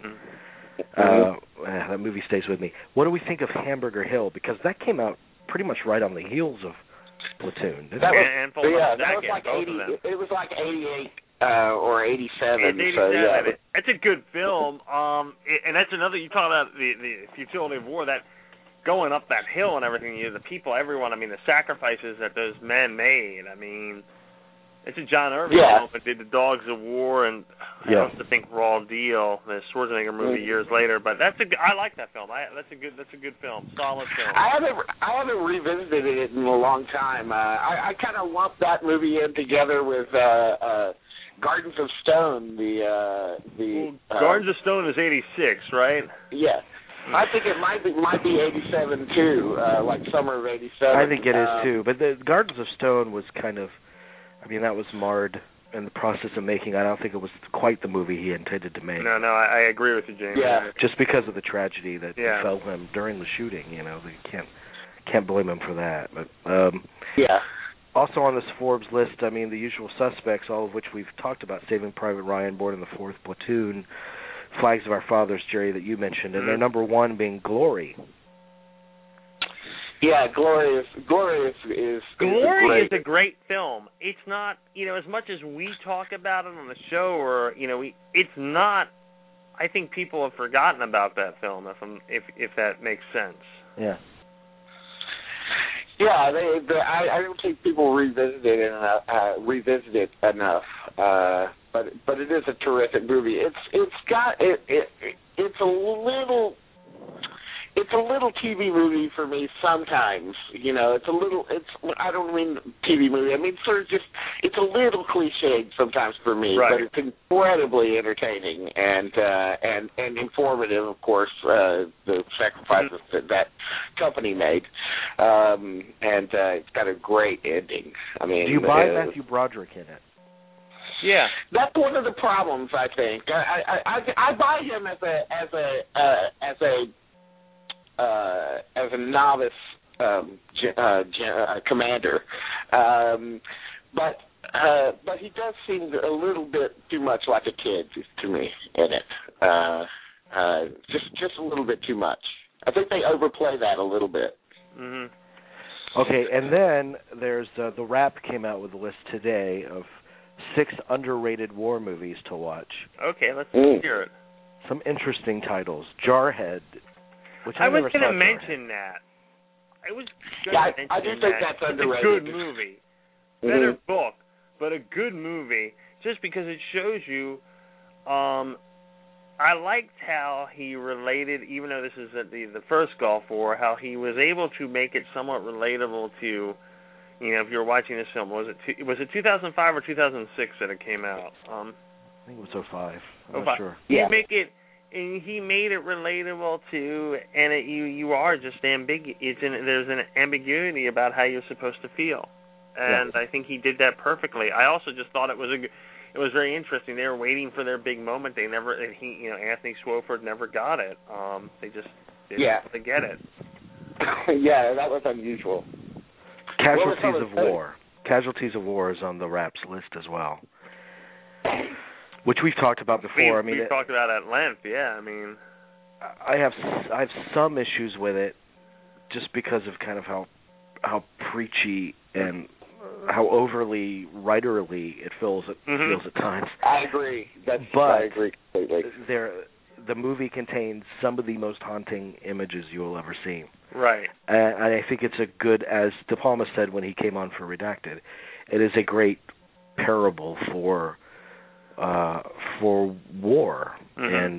Mm-hmm. Uh, that movie stays with me. What do we think of Hamburger Hill? Because that came out pretty much right on the heels of Platoon. Didn't That it? was, and Full yeah, Metal that was Jacket, like both eighty. of them. It was like eighty-eight uh, or eighty-seven. It's So yeah, eighty-seven. It's a good film. Um, and that's another. You talk about the the futility of war. That going up that hill and everything. You know, the people, everyone. I mean, the sacrifices that those men made. I mean. It's a John Irving yeah. film, but did the Dogs of War and Yeah. I also think Raw Deal, the Schwarzenegger movie Mm-hmm. years later. But that's a good, I like that film. I, that's a good that's a good film, solid film. I haven't I haven't revisited it in a long time. Uh, I, I kind of lump that movie in together with uh, uh, Gardens of Stone. The uh, the well, uh, Gardens of Stone is eighty-six, right? Yeah, I think it might be might be eighty-seven too, uh, like summer of eighty-seven. I think it is um, too. But the Gardens of Stone was kind of, I mean, that was marred in the process of making. I don't think it was quite the movie he intended to make. No, no, I, I agree with you, James. Yeah. Just because of the tragedy that Yeah. befell him during the shooting, you know, they can't can't blame him for that. But um, Yeah. also on this Forbes list, I mean, the usual suspects, all of which we've talked about: Saving Private Ryan, Born in the Fourth Platoon, Flags of Our Fathers, Jerry, that you mentioned, and Mm-hmm. their number one being Glory. Yeah, Glory is Glory is is, Glory is, is a great film. It's not, you know, as much as we talk about it on the show, or you know, we, it's not. I think people have forgotten about that film, if I'm, if if that makes sense. Yeah. Yeah, they, they, I, I don't think people revisit it enough. Uh, revisit it enough. Uh, but but it is a terrific movie. It's it's got it, it it's a little. It's a little T V movie for me sometimes, you know. It's a little. It's. I don't mean T V movie. I mean sort of just. It's a little cliched sometimes for me, Right. but it's incredibly entertaining and uh, and and informative. Of course, uh, the sacrifices that that company made, um, and uh, it's got a great ending. I mean, Do you buy uh, Matthew Broderick in it? Yeah. That's one of the problems, I think. I I I, I buy him as a as a uh, as a Uh, as a novice um, ge- uh, ge- uh, commander, um, but uh, but he does seem a little bit too much like a kid to me in it. Uh, uh, just just a little bit too much. I think they overplay that a little bit. Mhm. Okay, and then there's uh, the Wrap came out with a list today of six underrated war movies to watch. Okay, let's Mm. hear it. Some interesting titles. Jarhead, which I, I was never going to saw mention that. I was going Yeah, to I- I mention do think that. that's It's underrated. a good movie. Better Mhm. book, but a good movie, just because it shows you. Um, I liked how he related, even though this is at the the first Gulf War, how he was able to make it somewhat relatable to, you know, if you were watching this film. Was it two, was it two thousand five or two thousand six that it came out? Um, I think it was oh five. I'm oh not five. sure. He Yeah. make it. And he made it relatable to, and it, you you are just ambiguous. It's an, there's an ambiguity about how you're supposed to feel, and Yeah. I think he did that perfectly. I also just thought it was a, it was very interesting. They were waiting for their big moment. They never, and he, you know, Anthony Swofford never got it. Um, they just didn't Yeah. really get it. Yeah, that was unusual. Casualties What was of some of the- War. Casualties of War is on the Wraps list as well, which we've talked about before. We, I mean, we it, talked about it at length. Yeah, I mean, I have I have some issues with it, just because of kind of how how preachy and how overly writerly it feels at, mm-hmm. feels at times. I agree. That's but I agree completely. There, the movie contains some of the most haunting images you will ever see. Right. And I think it's a good, as De Palma said when he came on for Redacted, it is a great parable for uh, for war mm-hmm. and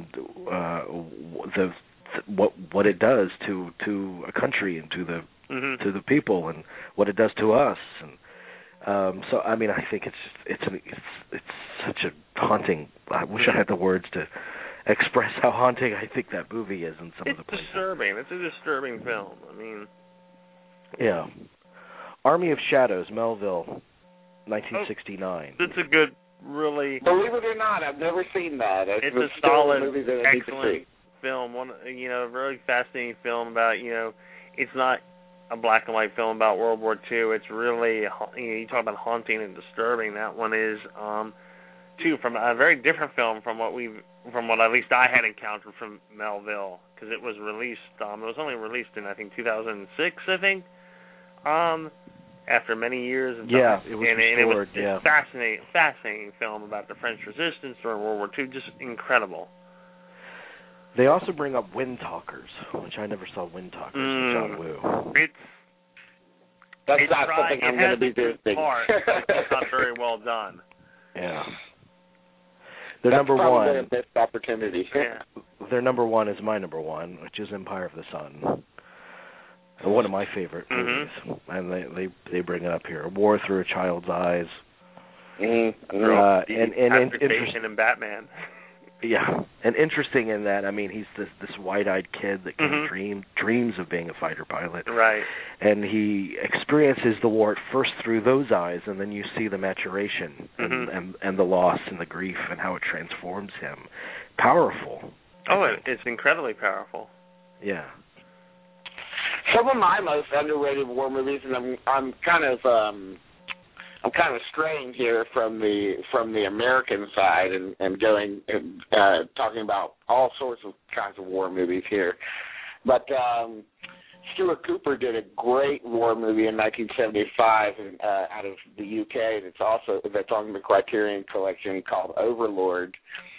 uh, the what what it does to to a country and to the mm-hmm. to the people and what it does to us. And um, so, I mean, I think it's it's an, it's it's such a haunting. I wish I had the words to express how haunting I think that movie is in some it's of the places. It's disturbing. It's a disturbing film. I mean, yeah. Army of Shadows, Melville, nineteen sixty-nine. Oh, it's a good, really. Believe it or not, I've never seen that. It's, it's a solid, movie that I excellent need to see. film. One, you know, a very fascinating film about, you know, it's not a black and white film about World War Two. It's really, you know, you talk about haunting and disturbing. That one is, um, too, from a very different film from what we've, from what at least I had encountered from Melville, because it was released. Um, it was only released in I think two thousand six, I think. Um, after many years of yeah, it was and, restored. and it was yeah, a fascinating, fascinating film about the French Resistance during World War Two. Just incredible. They also bring up Wind Talkers, which I never saw. Wind Talkers mm, with John Woo. It's That's it's not right, something I'm going to be doing. Part, it's not very well done. Yeah. Their That's number probably one. a missed opportunity. Yeah. Their number one is my number one, which is Empire of the Sun. One of my favorite movies, mm-hmm. and they, they they bring it up here. A War Through a Child's Eyes. Mm-hmm. Uh, and and, and Interpretation in Batman. Yeah, and interesting in that, I mean, he's this this wide-eyed kid that can mm-hmm. dream dreams of being a fighter pilot. Right. And he experiences the war at first through those eyes, and then you see the maturation mm-hmm. and, and and the loss and the grief and how it transforms him. Powerful. Oh, it, it's incredibly powerful. Yeah. Some of my most underrated war movies, and I'm I'm kind of um, I'm kind of straying here from the from the American side and and going and uh, talking about all sorts of kinds of war movies here, but um, Stuart Cooper did a great war movie in nineteen seventy-five and, uh, out of the U K. That's also that's on the Criterion Collection called Overlord.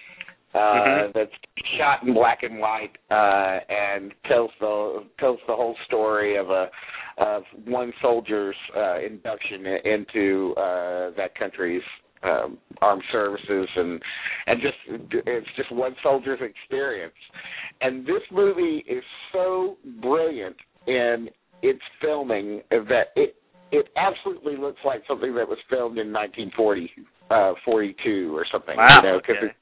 Uh, mm-hmm. That's shot in black and white uh, and tells the tells the whole story of a of one soldier's uh, induction into uh, that country's um, armed services and and just it's just one soldier's experience. And this movie is so brilliant in its filming that it it absolutely looks like something that was filmed in nineteen forty, uh, forty-two or something. Wow. You know, 'cause okay. it,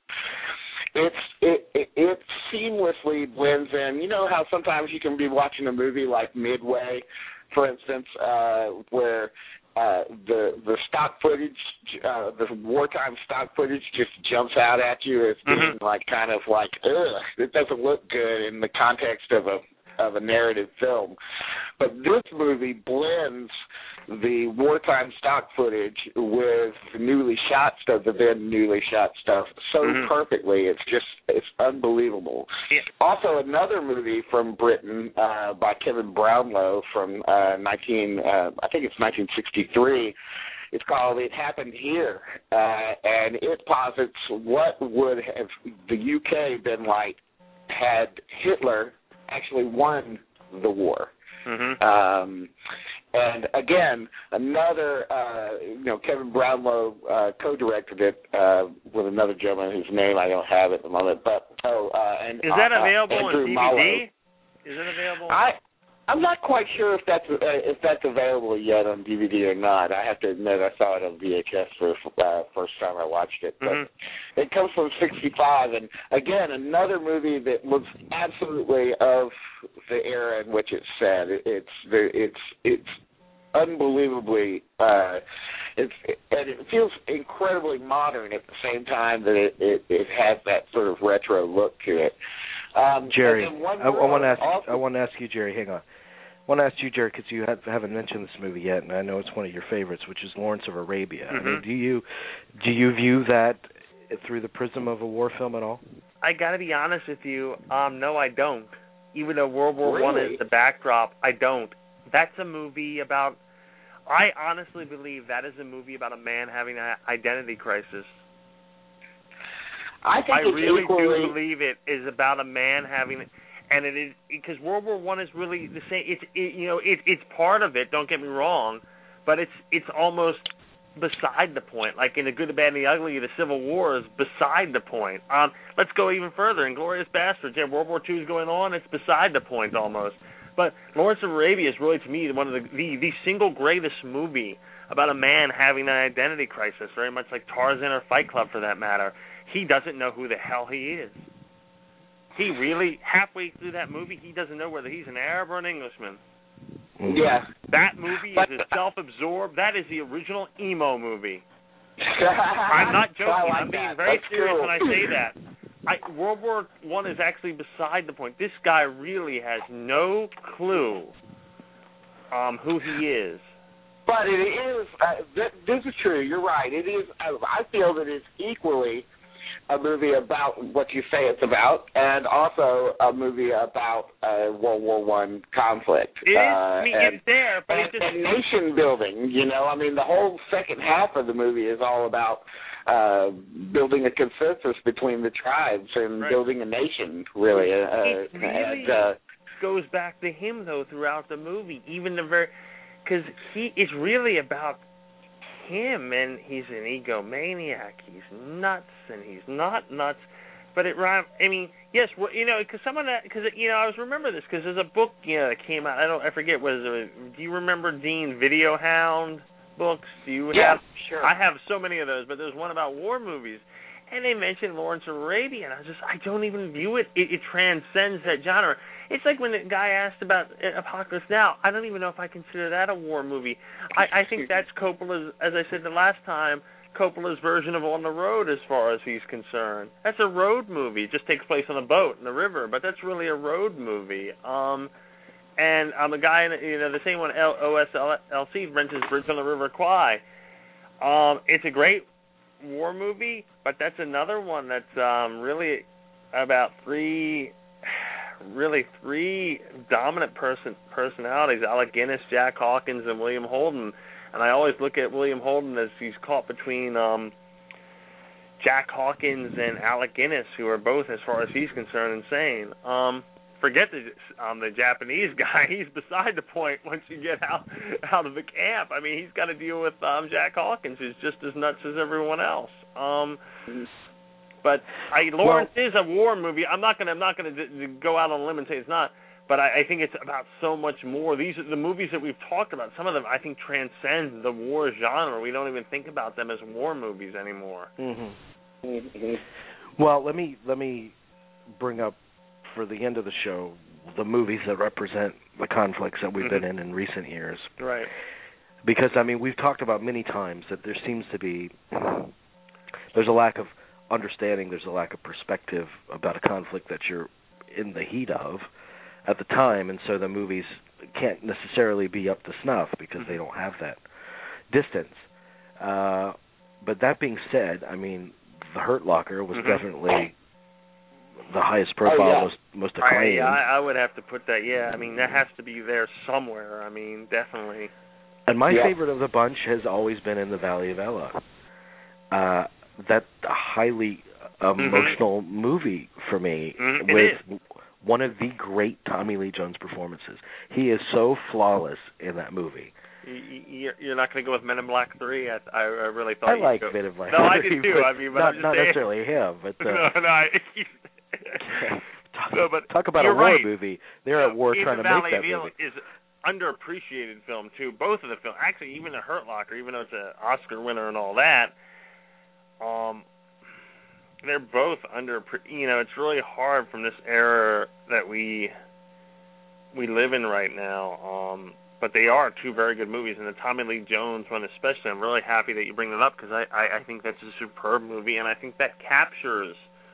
It's it, it it seamlessly blends in. You know how sometimes you can be watching a movie like Midway, for instance, uh, where uh, the the stock footage, uh, the wartime stock footage, just jumps out at you as being mm-hmm. like kind of like, ugh, it doesn't look good in the context of a of a narrative film. But this movie blends the wartime stock footage with newly shot stuff, the then newly shot stuff, so mm-hmm. perfectly. It's just, it's unbelievable. Yeah. Also, another movie from Britain uh, by Kevin Brownlow from uh, nineteen, uh, I think it's nineteen sixty-three. It's called It Happened Here, uh, and it posits what would have the U K been like had Hitler actually won the war. Mm-hmm. Um, and again, another, uh, you know, Kevin Brownlow uh, co-directed it uh, with another gentleman whose name I don't have at the moment. But oh, uh, and is that uh, available Andrew on D V D? Marlowe. Is it available? I I'm not quite sure if that's uh, if that's available yet on D V D or not. I have to admit I saw it on V H S for the uh, first time I watched it. But mm-hmm. it comes from sixty-five, and again another movie that looks absolutely of the era in which it's set. It, it's it's it's unbelievably uh, it's and it feels incredibly modern at the same time that it it, it has that sort of retro look to it. Um, Jerry, one I, I want to ask. also, I want to ask you, Jerry. Hang on. I want to ask you, Jerry, because you have, haven't mentioned this movie yet, and I know it's one of your favorites, which is Lawrence of Arabia. Mm-hmm. I mean, do you do you view that through the prism of a war film at all? I got to be honest with you. Um, no, I don't. even though World War One Really? is the backdrop, I don't. That's a movie about. I honestly believe that is a movie about a man having an identity crisis. I think I it's really equally, do believe it is about a man having, and it is because World War One is really the same. It's it, you know it, it's part of it. Don't get me wrong, but it's it's almost beside the point. Like in The Good, the Bad, and the Ugly, the Civil War is beside the point. Um, let's go even further. Inglourious Basterds, yeah, World War Two is going on. It's beside the point almost. But Lawrence of Arabia is really, to me, one of the, the the single greatest movie about a man having an identity crisis, very much like Tarzan or Fight Club for that matter. He doesn't know who the hell he is. He really, halfway through that movie, he doesn't know whether he's an Arab or an Englishman. yeah. That movie is as self-absorbed. That is the original emo movie. I'm not joking. I like I'm being that. very That's serious cool. when I say that. I, World War One is actually beside the point. This guy really has no clue um, who he is. But it is, uh, th- this is true, you're right. It is, uh, I feel that it's equally a movie about what you say it's about, and also a movie about uh, World War One conflict. It is, uh, I mean, and, it's there, but and, it's just... and nation building, you know. I mean, the whole second half of the movie is all about uh, building a consensus between the tribes and Right. building a nation, really. Uh, It really and, uh, goes back to him, though, throughout the movie, even the very... Because he is really about him, and he's an egomaniac. He's nuts, and he's not nuts. But it rhymes. I mean, yes, well, you know, because someone that, because you know, I was remember this because there's a book, you know, that came out. I don't, I forget. Was it? Do you remember Dean Video Hound books? Do you yeah, have? sure. I have so many of those, but there's one about war movies, and they mentioned Lawrence of Arabia, and I was just, I don't even view it. It, it transcends that genre. It's like when the guy asked about Apocalypse Now. I don't even know if I consider that a war movie. I, I think that's Coppola's, as I said the last time, Coppola's version of On the Road as far as he's concerned. That's a road movie. It just takes place on a boat in the river, but that's really a road movie. Um, and um, a guy, in, you know, the same one, O S L C, Renton's Bridge on the River Kwai. Um, it's a great war movie, but that's another one that's um, really about three... really three dominant person personalities, Alec Guinness, Jack Hawkins, and William Holden. And I always look at William Holden as he's caught between um, Jack Hawkins and Alec Guinness, who are both, as far as he's concerned, insane. Um, forget the um, the Japanese guy. He's beside the point once you get out, out of the camp. I mean, he's got to deal with um, Jack Hawkins, who's just as nuts as everyone else. Um But I, Lawrence well, is a war movie. I'm not gonna I'm not gonna d- d- go out on a limb and say it's not. But I, I think it's about so much more. These are the movies that we've talked about. Some of them I think transcend the war genre. We don't even think about them as war movies anymore. Mm-hmm. Mm-hmm. Well, let me let me bring up for the end of the show the movies that represent the conflicts that we've mm-hmm. been in in recent years. Right. Because I mean we've talked about many times that there seems to be there's a lack of understanding, there's a lack of perspective about a conflict that you're in the heat of at the time, and so the movies can't necessarily be up to snuff because they don't have that distance. Uh, but that being said, I mean, The Hurt Locker was mm-hmm. definitely the highest profile, oh, yeah. most most acclaimed. I, I would have to put that, yeah. I mean, that has to be there somewhere. I mean, definitely. And my yeah. favorite of the bunch has always been In the Valley of Ella. Uh, that a highly emotional mm-hmm. movie for me mm-hmm. with one of the great Tommy Lee Jones performances. He is so flawless in that movie. You're not going to go with Men in Black three? I, I really thought I you'd like go. Men in Black no, three. No, I did too. I mean, but not, I'm just not saying. necessarily him, but uh, no, no. I, talk, no, but talk about you're a war right. movie. They're yeah, at war in trying the to Valley make that of movie. Is underappreciated film too. Both of the films, actually, even The Hurt Locker, even though it's an Oscar winner and all that, um, they're both under. You know, it's really hard from this era that we we live in right now. Um, but they are two very good movies, and the Tommy Lee Jones one especially. I'm really happy that you bring that up because I, I I think that's a superb movie, and I think that captures.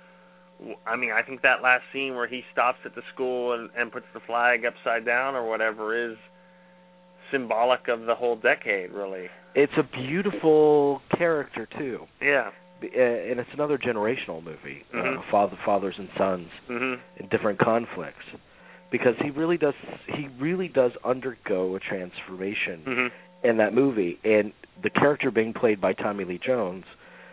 I mean, I think that last scene where he stops at the school and, and puts the flag upside down or whatever is symbolic of the whole decade, really. It's a beautiful character, too. Yeah. Uh, and it's another generational movie, mm-hmm. uh, father, fathers and sons mm-hmm. in different conflicts. because he really does he really does undergo a transformation mm-hmm. in that movie, and the character being played by Tommy Lee Jones,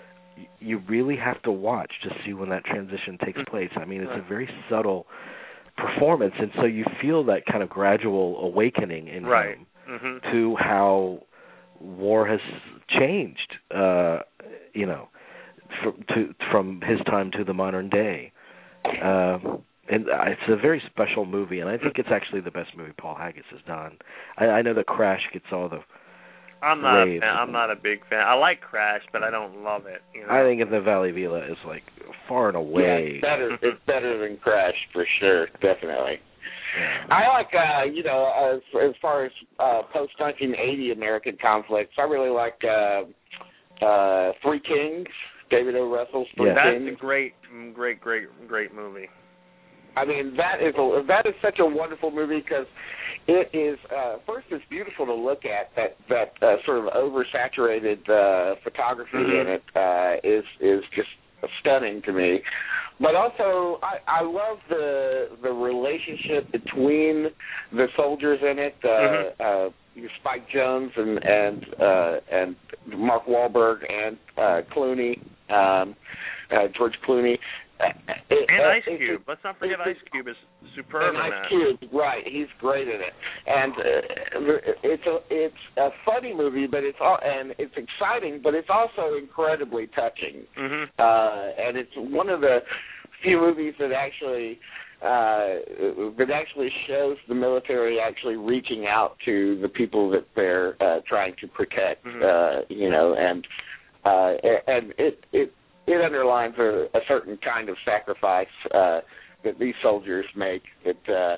you really have to watch to see when that transition takes place. I mean, it's a very subtle performance, and so you feel that kind of gradual awakening in right. him mm-hmm. to how war has changed, uh, you know, from, to, from his time to the modern day. Uh, and it's a very special movie, and I think it's actually the best movie Paul Haggis has done. I, I know that Crash gets all the I'm not a fan. I'm not a big fan. I like Crash, but I don't love it. You know? I think In the Valley Villa is like far and away. Yeah, it's better. It's better than Crash for sure, definitely. Yeah. I like, uh, you know, as, as far as uh, post nineteen eighty American conflicts, I really like uh, uh, Three Kings, David O. Russell's Three Yeah. That's Kings. a great, great, great, great movie. I mean, that is a, that is such a wonderful movie because it is uh, first it's beautiful to look at. That that uh, sort of oversaturated uh, photography mm-hmm. in it uh, is is just stunning to me. But also, I, I love the the relationship between the soldiers in it. Uh, mm-hmm. uh, Spike Jonze and and uh, and Mark Wahlberg and uh, Clooney, um, uh, George Clooney. It, and uh, Ice Cube. Let's not forget Ice Cube is superb and in Ice that. Cube, right? He's great in it, and uh, it's a it's a funny movie, but it's all and it's exciting, but it's also incredibly touching. Mm-hmm. Uh, and it's one of the few movies that actually uh, that actually shows the military actually reaching out to the people that they're uh, trying to protect. Mm-hmm. Uh, you know, and uh, and it it. It underlines a, a certain kind of sacrifice uh, that these soldiers make that uh,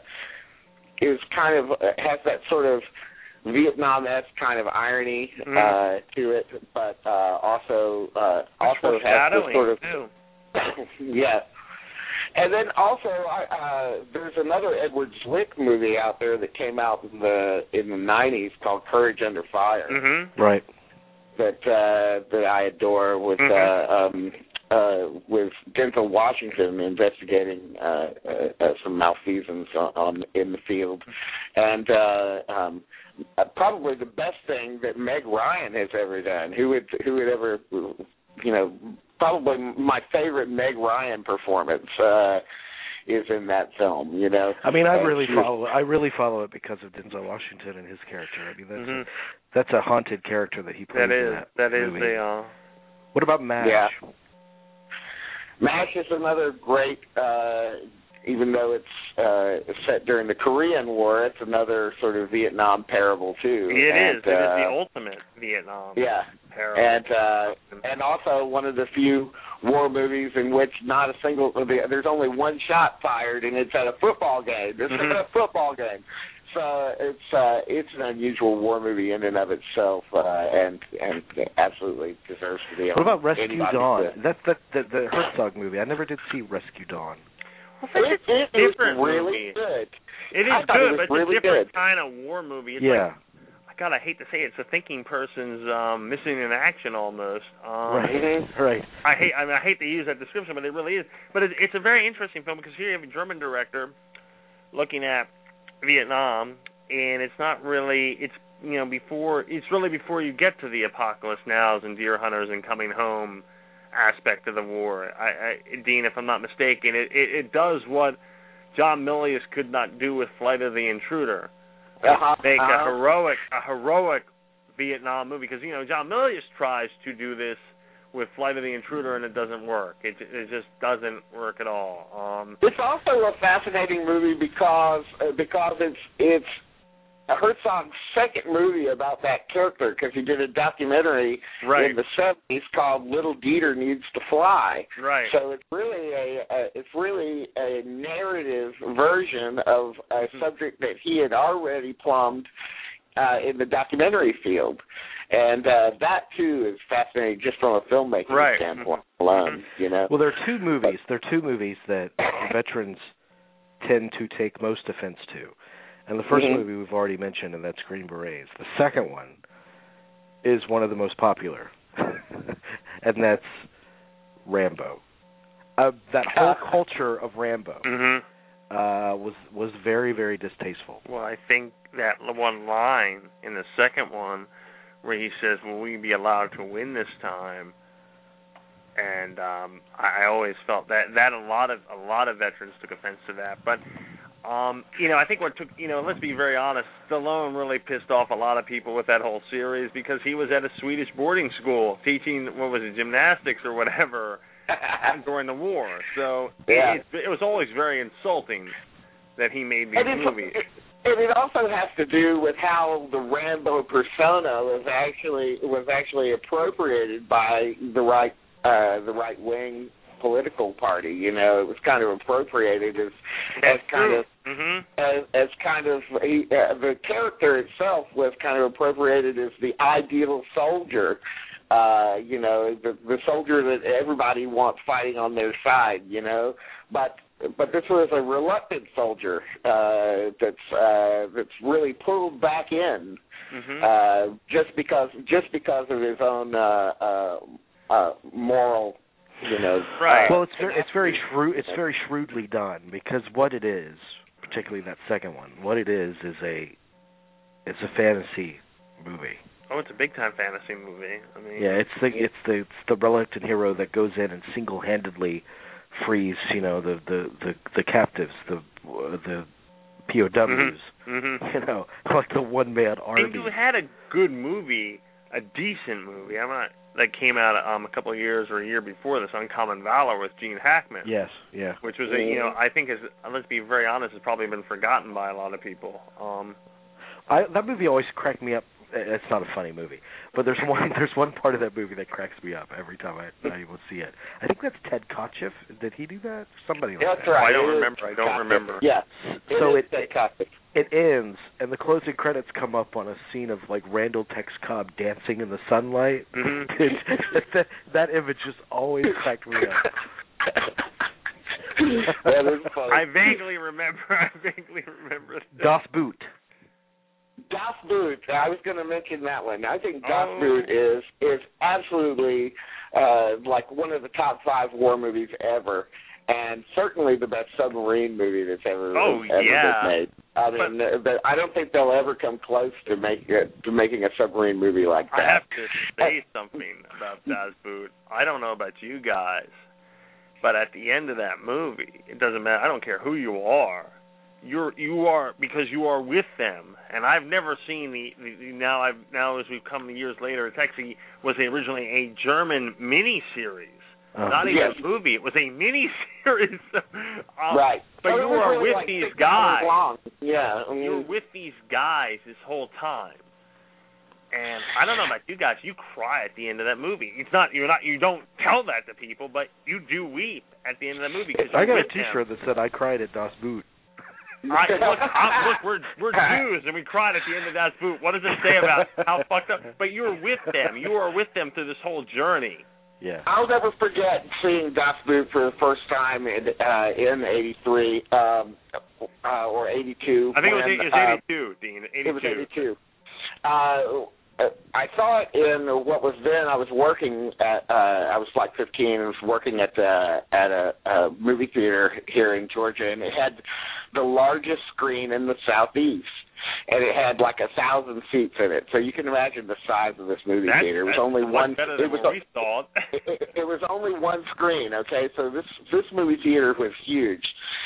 is kind of has that sort of Vietnam-esque kind of irony mm. uh, to it, but uh, also uh, also has this sort of too. yeah. And then also, uh, there's another Edward Zwick movie out there that came out in the in the nineties called Courage Under Fire. Mm-hmm. Right. That uh, that I adore with mm-hmm. uh, um, uh, with Denzel Washington investigating uh, uh, uh, some malfeasance on, on in the field, and uh, um, uh, probably the best thing that Meg Ryan has ever done. Who would who would ever you know probably my favorite Meg Ryan performance. Uh, is in that film, you know. I mean, I and really she, follow. I really follow it because of Denzel Washington and his character. I mean, that's mm-hmm. a, that's a haunted character that he plays. That is in that, that is movie. a. Uh... What about MASH? Yeah. MASH is another great. Uh, even though it's uh, set during the Korean War, it's another sort of Vietnam parable too. It and, is. It uh, is the ultimate Vietnam. Yeah. Parable. And uh, and also one of the few war movies in which not a single there's only one shot fired, and it's at a football game. It's mm-hmm. at a football game. So it's uh, it's an unusual war movie in and of itself, uh, and and absolutely deserves to be on. What about Rescue anybody's Dawn? list. That's the, the the Herzog movie. I never did see Rescue Dawn. Well, It, it is different really movie. good. It is I thought good, it was but really it's a different good. kind of war movie. It's Yeah. like, God, I hate to say it, it's a thinking person's um, missing in action almost. Um, Right. Right. I hate. I mean, I hate to use that description, but it really is. But it, it's a very interesting film because here you have a German director looking at Vietnam, and it's not really. It's you know before. It's really before you get to the apocalypse nows and deer hunters and coming home aspect of the war. I, I, Dean, if I'm not mistaken, it, it, it does what John Milius could not do with Flight of the Intruder. Uh-huh. Make a Uh-huh. heroic, a heroic Vietnam movie because you know John Milius tries to do this with Flight of the Intruder and it doesn't work. It it just doesn't work at all. Um, It's also a fascinating movie because uh, because it's it's Herzog's second movie about that character because he did a documentary right. in the seventies called Little Dieter Needs to Fly. Right. So it's really a, a it's really a narrative version of a subject that he had already plumbed uh, in the documentary field, and uh, that too is fascinating just from a filmmaking right. standpoint alone. You know. Well, there are two movies. There are two movies that veterans tend to take most offense to. And the first mm-hmm. movie we've already mentioned, and that's Green Berets. The second one is one of the most popular, and that's Rambo. Uh, that whole culture of Rambo mm-hmm. uh, was was very, very distasteful. Well, I think that one line in the second one where he says, "Will we be allowed to win this time?" And um, I, I always felt that that a lot of a lot of veterans took offense to that, but. Um, you know, I think what took, you know, let's be very honest, Stallone really pissed off a lot of people with that whole series because he was at a Swedish boarding school teaching, what was it, gymnastics or whatever during the war. So yeah. it, it was always very insulting that he made these and movies. It, and it also has to do with how the Rambo persona was actually was actually appropriated by the right uh, the right wing political party. You know, it was kind of appropriated as as kind of mm-hmm. as, as kind of he, uh, the character itself was kind of appropriated as the ideal soldier. Uh, you know, the the soldier that everybody wants fighting on their side. You know, but but this was a reluctant soldier uh, that's uh, that's really pulled back in mm-hmm. uh, just because just because of his own uh, uh, uh, moral. You know, right. Well, it's very, it's very shrewd. It's very shrewdly done because what it is, particularly that second one, what it is is a, it's a fantasy movie. Oh, it's a big time fantasy movie. I mean, yeah, it's the it's the it's the reluctant hero that goes in and single handedly frees, you know, the the the, the captives, the uh, the P O Ws, mm-hmm. Mm-hmm. you know, like the one man army. And you had a good movie, a decent movie. I'm not. That came out um, a couple of years or a year before this, Uncommon Valor with Gene Hackman. Yes, yeah. Which was, a, you know, I think is, let's be very honest, has probably been forgotten by a lot of people. Um, I, that movie always cracked me up. It's not a funny movie, but there's one there's one part of that movie that cracks me up every time I, I will see it. I think that's Ted Kotcheff. Did he do that? Somebody like that's that. Right. I don't it remember. I don't Kotcheff. remember. Yeah. So it, it it, it ends, and the closing credits come up on a scene of like Randall Tex Cobb dancing in the sunlight. Mm-hmm. that, that image just always cracked me up. That is funny. I vaguely remember. I vaguely remember. That. Das Boot. Das Boot. I was going to mention that one. I think Das Oh. Boot is is absolutely uh, like one of the top five war movies ever, and certainly the best submarine movie that's ever, Oh, ever yeah. been made. I mean, But- but I don't think they'll ever come close to make it, to making a submarine movie like that. I have to say something about Das Boot. I don't know about you guys, but at the end of that movie, it doesn't matter. I don't care who you are. You're you are because you are with them, and I've never seen the, the now I've now as we've come years later. It's actually was originally a German mini series, Uh, not even yes. a movie. It was a mini series. um, Right. But So you it was are really with like these six guys. hours long. Yeah. I mean, You're with these guys this whole time. And I don't know about you guys, you cry at the end of that movie. It's not you're not you don't tell that to people, but you do weep at the end of that movie because I got a with them. T-shirt that said "I cried at Das Boot." I, look, I, look, we're we're Jews and we cried at the end of that boot. What does it say about how fucked up? But you were with them. You were with them through this whole journey. Yeah. I'll never forget seeing Das Boot for the first time in uh, in eighty-three um, uh, or eighty-two. I think when, it was, it was uh, eighty-two, Dean. eighty-two. It was eighty-two. Uh, I saw it in what was then. I was working at. Uh, I was like fifteen. I was working at the, at a, a movie theater here in Georgia, and it had the largest screen in the southeast, and it had like a thousand seats in it. So you can imagine the size of this movie That's, theater. It was that's only much one. better It than was. what we thought. it, it, it was only one screen. Okay, so this this movie theater was huge.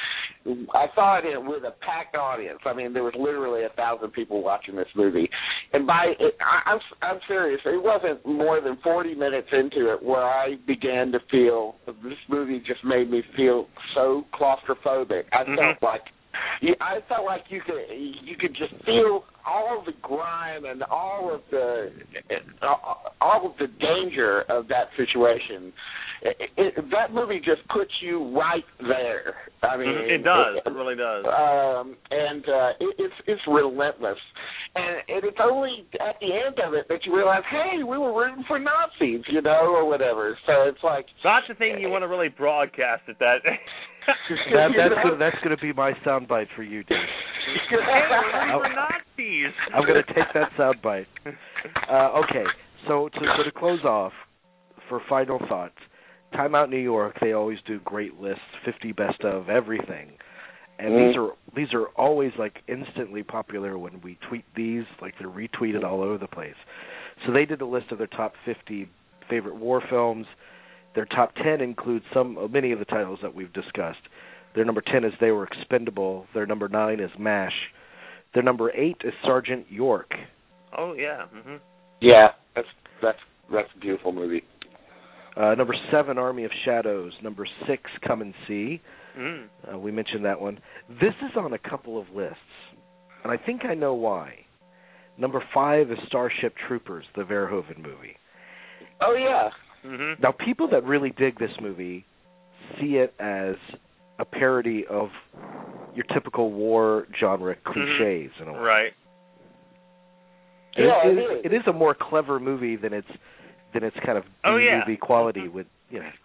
I saw it in, with a packed audience. I mean, there was literally a thousand people watching this movie, and by it, I, I'm I'm serious. It wasn't more than forty minutes into it where I began to feel this movie just made me feel so claustrophobic. I Mm-hmm. felt like you, I felt like you could you could just feel all of the grime and all of the all of the danger of that situation. It, it, that movie just puts you right there. I mean, it does. It, it really does. Um, and uh, it, it's it's relentless. And, and it's only at the end of it that you realize, hey, we were rooting for Nazis, you know, or whatever. So it's like that's the thing you want to really broadcast at that. that that's gonna, that's going to be my soundbite for you, dude. Hey, we're rooting for Nazis. I'm going to take that soundbite. Uh, okay, so to, so to close off, for final thoughts, Time Out New York, they always do great lists, fifty best of everything. And mm. these are these are always like instantly popular when we tweet these, like they're retweeted all over the place. So they did a list of their top fifty favorite war films. Their top ten includes some many of the titles that we've discussed. Their number ten is They Were Expendable. Their number nine is MASH. Their number eight is Sergeant York. Oh yeah. Mm-hmm. Yeah, that's that's that's a beautiful movie. Uh, number seven, Army of Shadows. Number six, Come and See. Mm. Uh, we mentioned that one. This is on a couple of lists, and I think I know why. Number five is Starship Troopers, the Verhoeven movie. Oh, yeah. Mm-hmm. Now, people that really dig this movie see it as a parody of your typical war genre cliches mm-hmm. in a way. Right. And yeah, it, it, it, is. it is a more clever movie than its than its kind of oh, yeah. movie quality with, you know.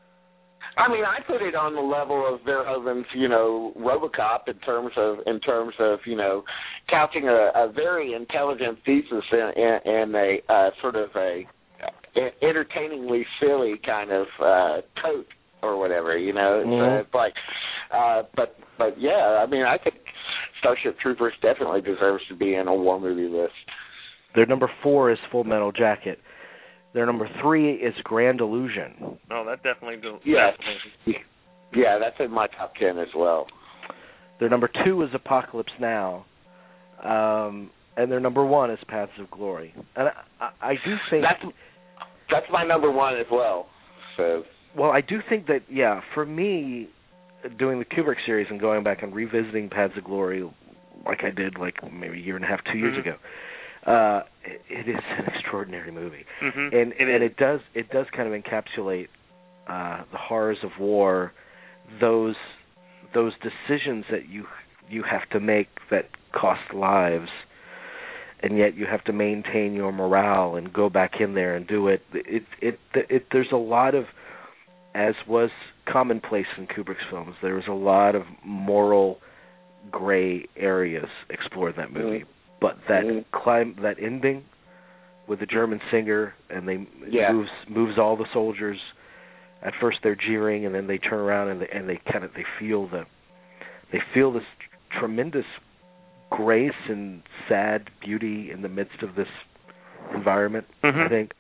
I mean, I put it on the level of Verhoeven's, you know, RoboCop in terms of in terms of you know, couching a, a very intelligent thesis in, in, in a uh, sort of a entertainingly silly kind of uh, coat or whatever, you know. It's, mm-hmm. uh, it's like, uh, but but yeah, I mean, I think Starship Troopers definitely deserves to be in a war movie list. Their number four is Full Metal Jacket. Their number three is Grand Illusion. Oh, that definitely does. Yeah, definitely. yeah, that's in my top ten as well. Their number two is Apocalypse Now, um, and their number one is Paths of Glory. And I, I, I do think that's that's my number one as well. So, well, I do think that yeah, for me, doing the Kubrick series and going back and revisiting Paths of Glory, like I did like maybe a year and a half, two years mm-hmm. ago. Uh, it, it is an extraordinary movie, mm-hmm. and it and is. it does it does kind of encapsulate uh, the horrors of war, those those decisions that you you have to make that cost lives, and yet you have to maintain your morale and go back in there and do it. It it, it, it there's a lot of, as was commonplace in Kubrick's films, there was a lot of moral gray areas explored in that movie. Mm-hmm. But that mm-hmm. climb, that ending with the German singer, and they yeah. moves moves all the soldiers. At first they're jeering, and then they turn around and they and they kind of they feel the they feel this tremendous grace and sad beauty in the midst of this environment. Mm-hmm. I think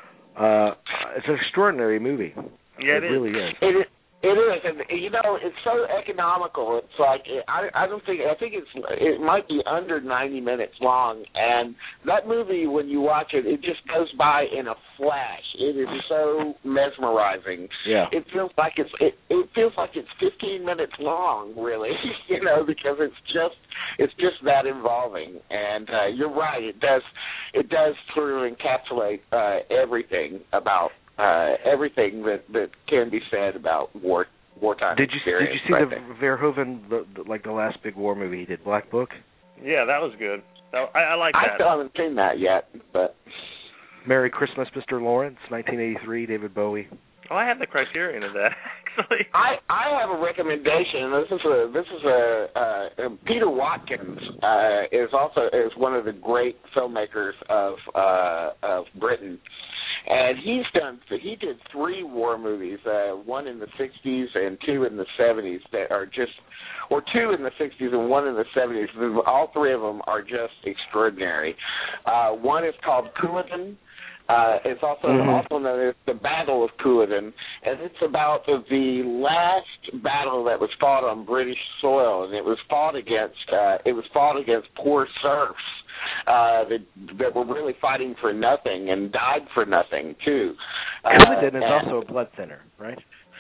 uh, it's an extraordinary movie. Yeah, it, it really is. is. It is. It is, and you know, it's so economical. It's like I, I don't think I think it's it might be under ninety minutes long, and that movie, when you watch it, it just goes by in a flash. It is so mesmerizing. Yeah, it feels like it's it, it feels like it's fifteen minutes long, really. You know, because it's just it's just that involving. And uh, you're right, it does it does sort of encapsulate uh, everything about. Uh, everything that, that can be said about war wartime did you experience. Did you see right the there. Verhoeven, the, the, like the last big war movie he did, Black Book? Yeah, that was good. That, I, I like I that. still haven't seen that yet, but Merry Christmas, Mister Lawrence, nineteen eighty-three, David Bowie. Oh, I have the Criterion of that actually. I, I have a recommendation. This is a this is a uh, Peter Watkins uh, is also is one of the great filmmakers of uh, of Britain. And he's done. He did three war movies, uh, one in the sixties and two in the seventies that are just, or two in the sixties and one in the seventies. All three of them are just extraordinary. Uh, one is called Culloden. Uh, it's also mm-hmm. also known as the Battle of Culloden, and it's about the, the last battle that was fought on British soil, and it was fought against uh, it was fought against poor serfs. Uh, that, that were really fighting for nothing and died for nothing too. Culloden uh, is also a blood thinner, right?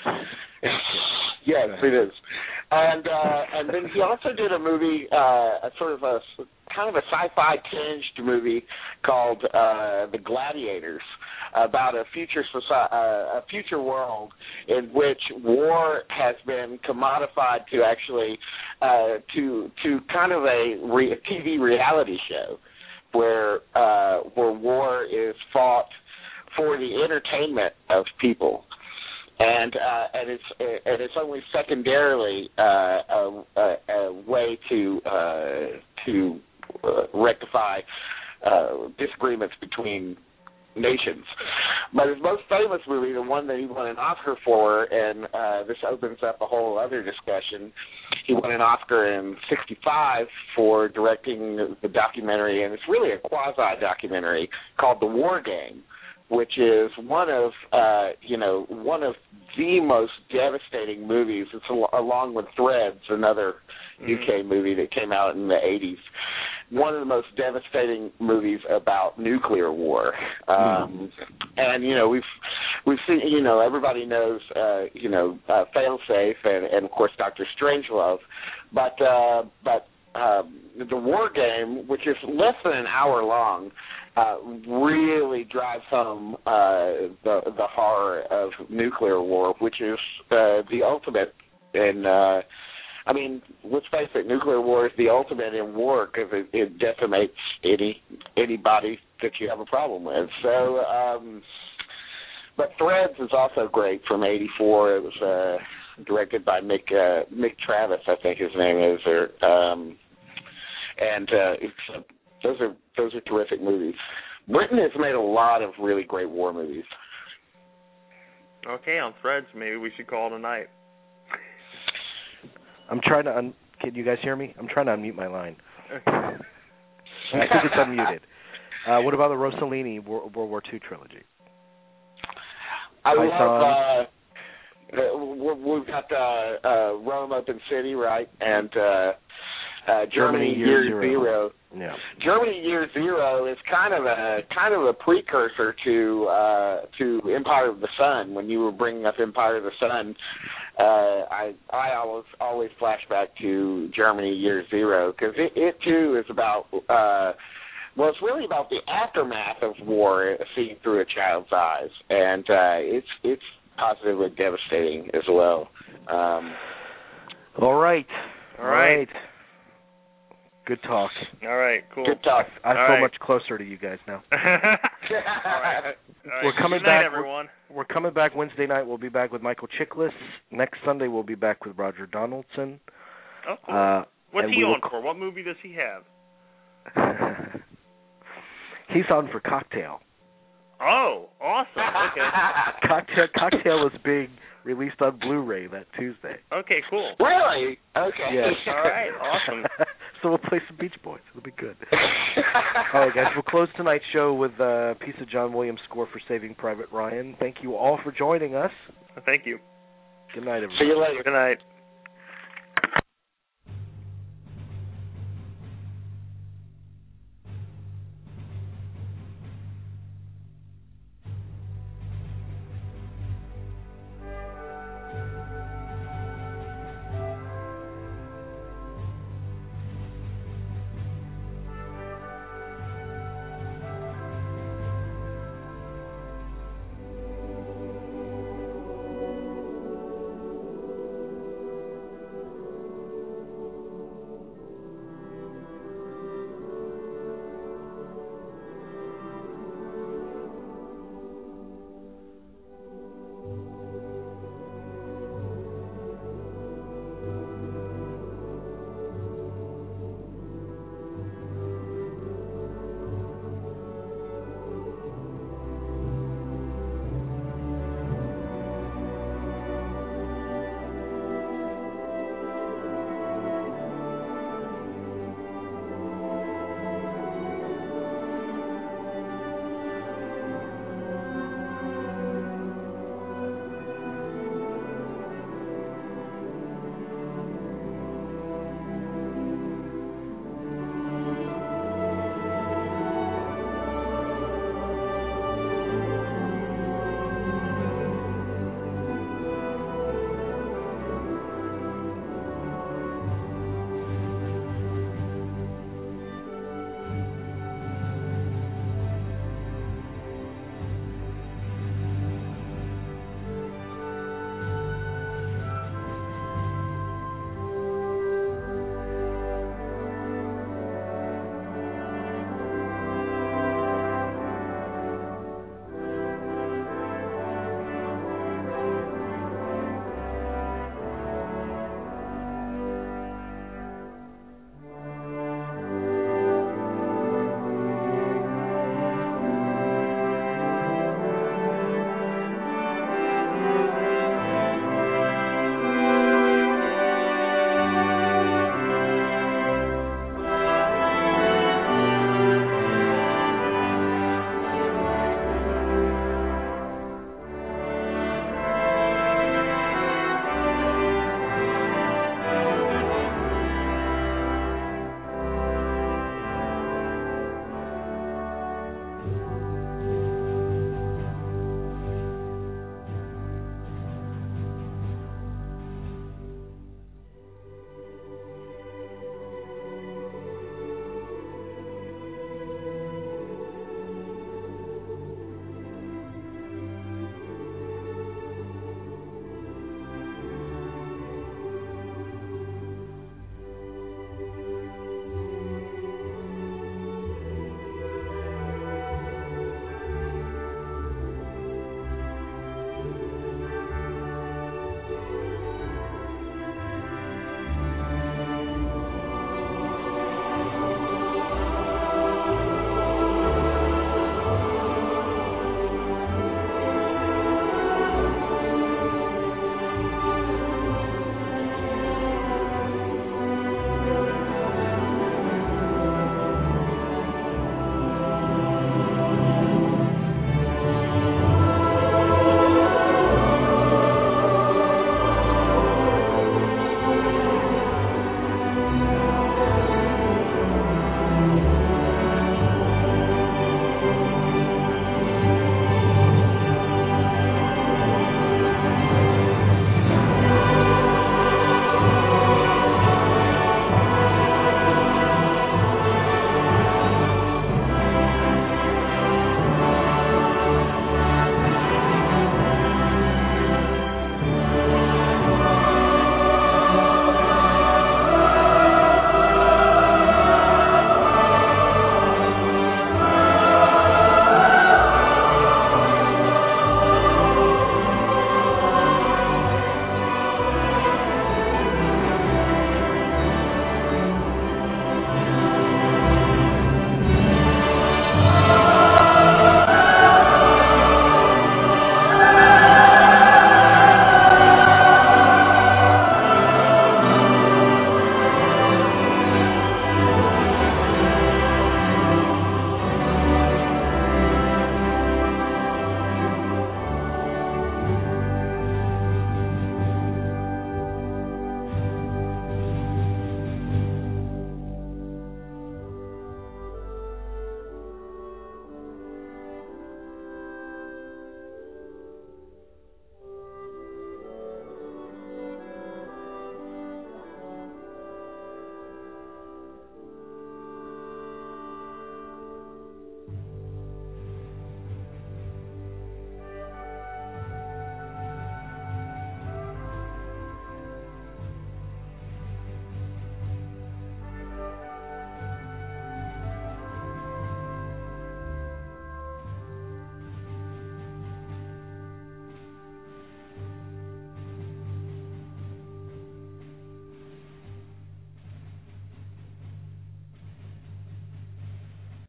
Yes, it is. And uh, and then he also did a movie, uh, a sort of a kind of a sci-fi tinged movie called uh, The Gladiators, about a future society, uh, a future world in which war has been commodified to actually uh, to to kind of a re- T V reality show where uh, where war is fought for the entertainment of people. And uh, and it's and it's only secondarily uh, a, a, a way to uh, to uh, rectify uh, disagreements between nations. But his most famous movie, the one that he won an Oscar for, and uh, this opens up a whole other discussion, he won an Oscar in sixty-five for directing the documentary, and it's really a quasi-documentary called The War Game, which is one of, uh, you know, one of the most devastating movies. It's al- along with Threads, another mm-hmm. U K movie that came out in the eighties. One of the most devastating movies about nuclear war. Um, mm-hmm. And, you know, we've we've seen, you know, everybody knows, uh, you know, uh, Failsafe and, and, of course, Doctor Strangelove. But, uh, but um, The War Game, which is less than an hour long, Uh, really drives home uh, the the horror of nuclear war, which is uh, the ultimate. And uh, I mean, let's face it, nuclear war is the ultimate in war because it, it decimates any anybody that you have a problem with. So, um, but Threads is also great from eighty-four. It was uh, directed by Mick uh, Mick Travis, I think his name is, or um, and uh, it's. Uh, Those are those are terrific movies. Britain has made a lot of really great war movies. Okay, on Threads, maybe we should call it a night. I'm trying to. Un- Can you guys hear me? I'm trying to unmute my line. I think it's unmuted. Uh, what about the Rossellini World War Two trilogy? I love. Uh, we've got uh, uh, Rome Open City, right, and uh, uh, Germany, Germany Year, Year Zero. Zero. Yeah. Germany Year Zero is kind of a kind of a precursor to uh, to Empire of the Sun. When you were bringing up Empire of the Sun, uh, I I always always flash back to Germany Year Zero because it, it too is about uh, well, it's really about the aftermath of war seen through a child's eyes, and uh, it's it's positively devastating as well. Um, All right, all right. right. Good talk. All right, cool. Good talk. I All feel right. much closer to you guys now. All right. All right. We're coming Good night, back. everyone. We're, we're coming back Wednesday night. We'll be back with Michael Chiklis. Next Sunday we'll be back with Roger Donaldson. Oh, cool. Uh, What's he will... on for? What movie does he have? He's on for Cocktail. Oh, awesome. Okay. Cocktail Cocktail is being released on Blu-ray that Tuesday. Okay, cool. Really? Okay. Yes. All right, awesome. So we'll play some Beach Boys. It'll be good. All right, guys. We'll close tonight's show with a piece of John Williams' score for Saving Private Ryan. Thank you all for joining us. Thank you. Good night, everyone. See you later. Good night.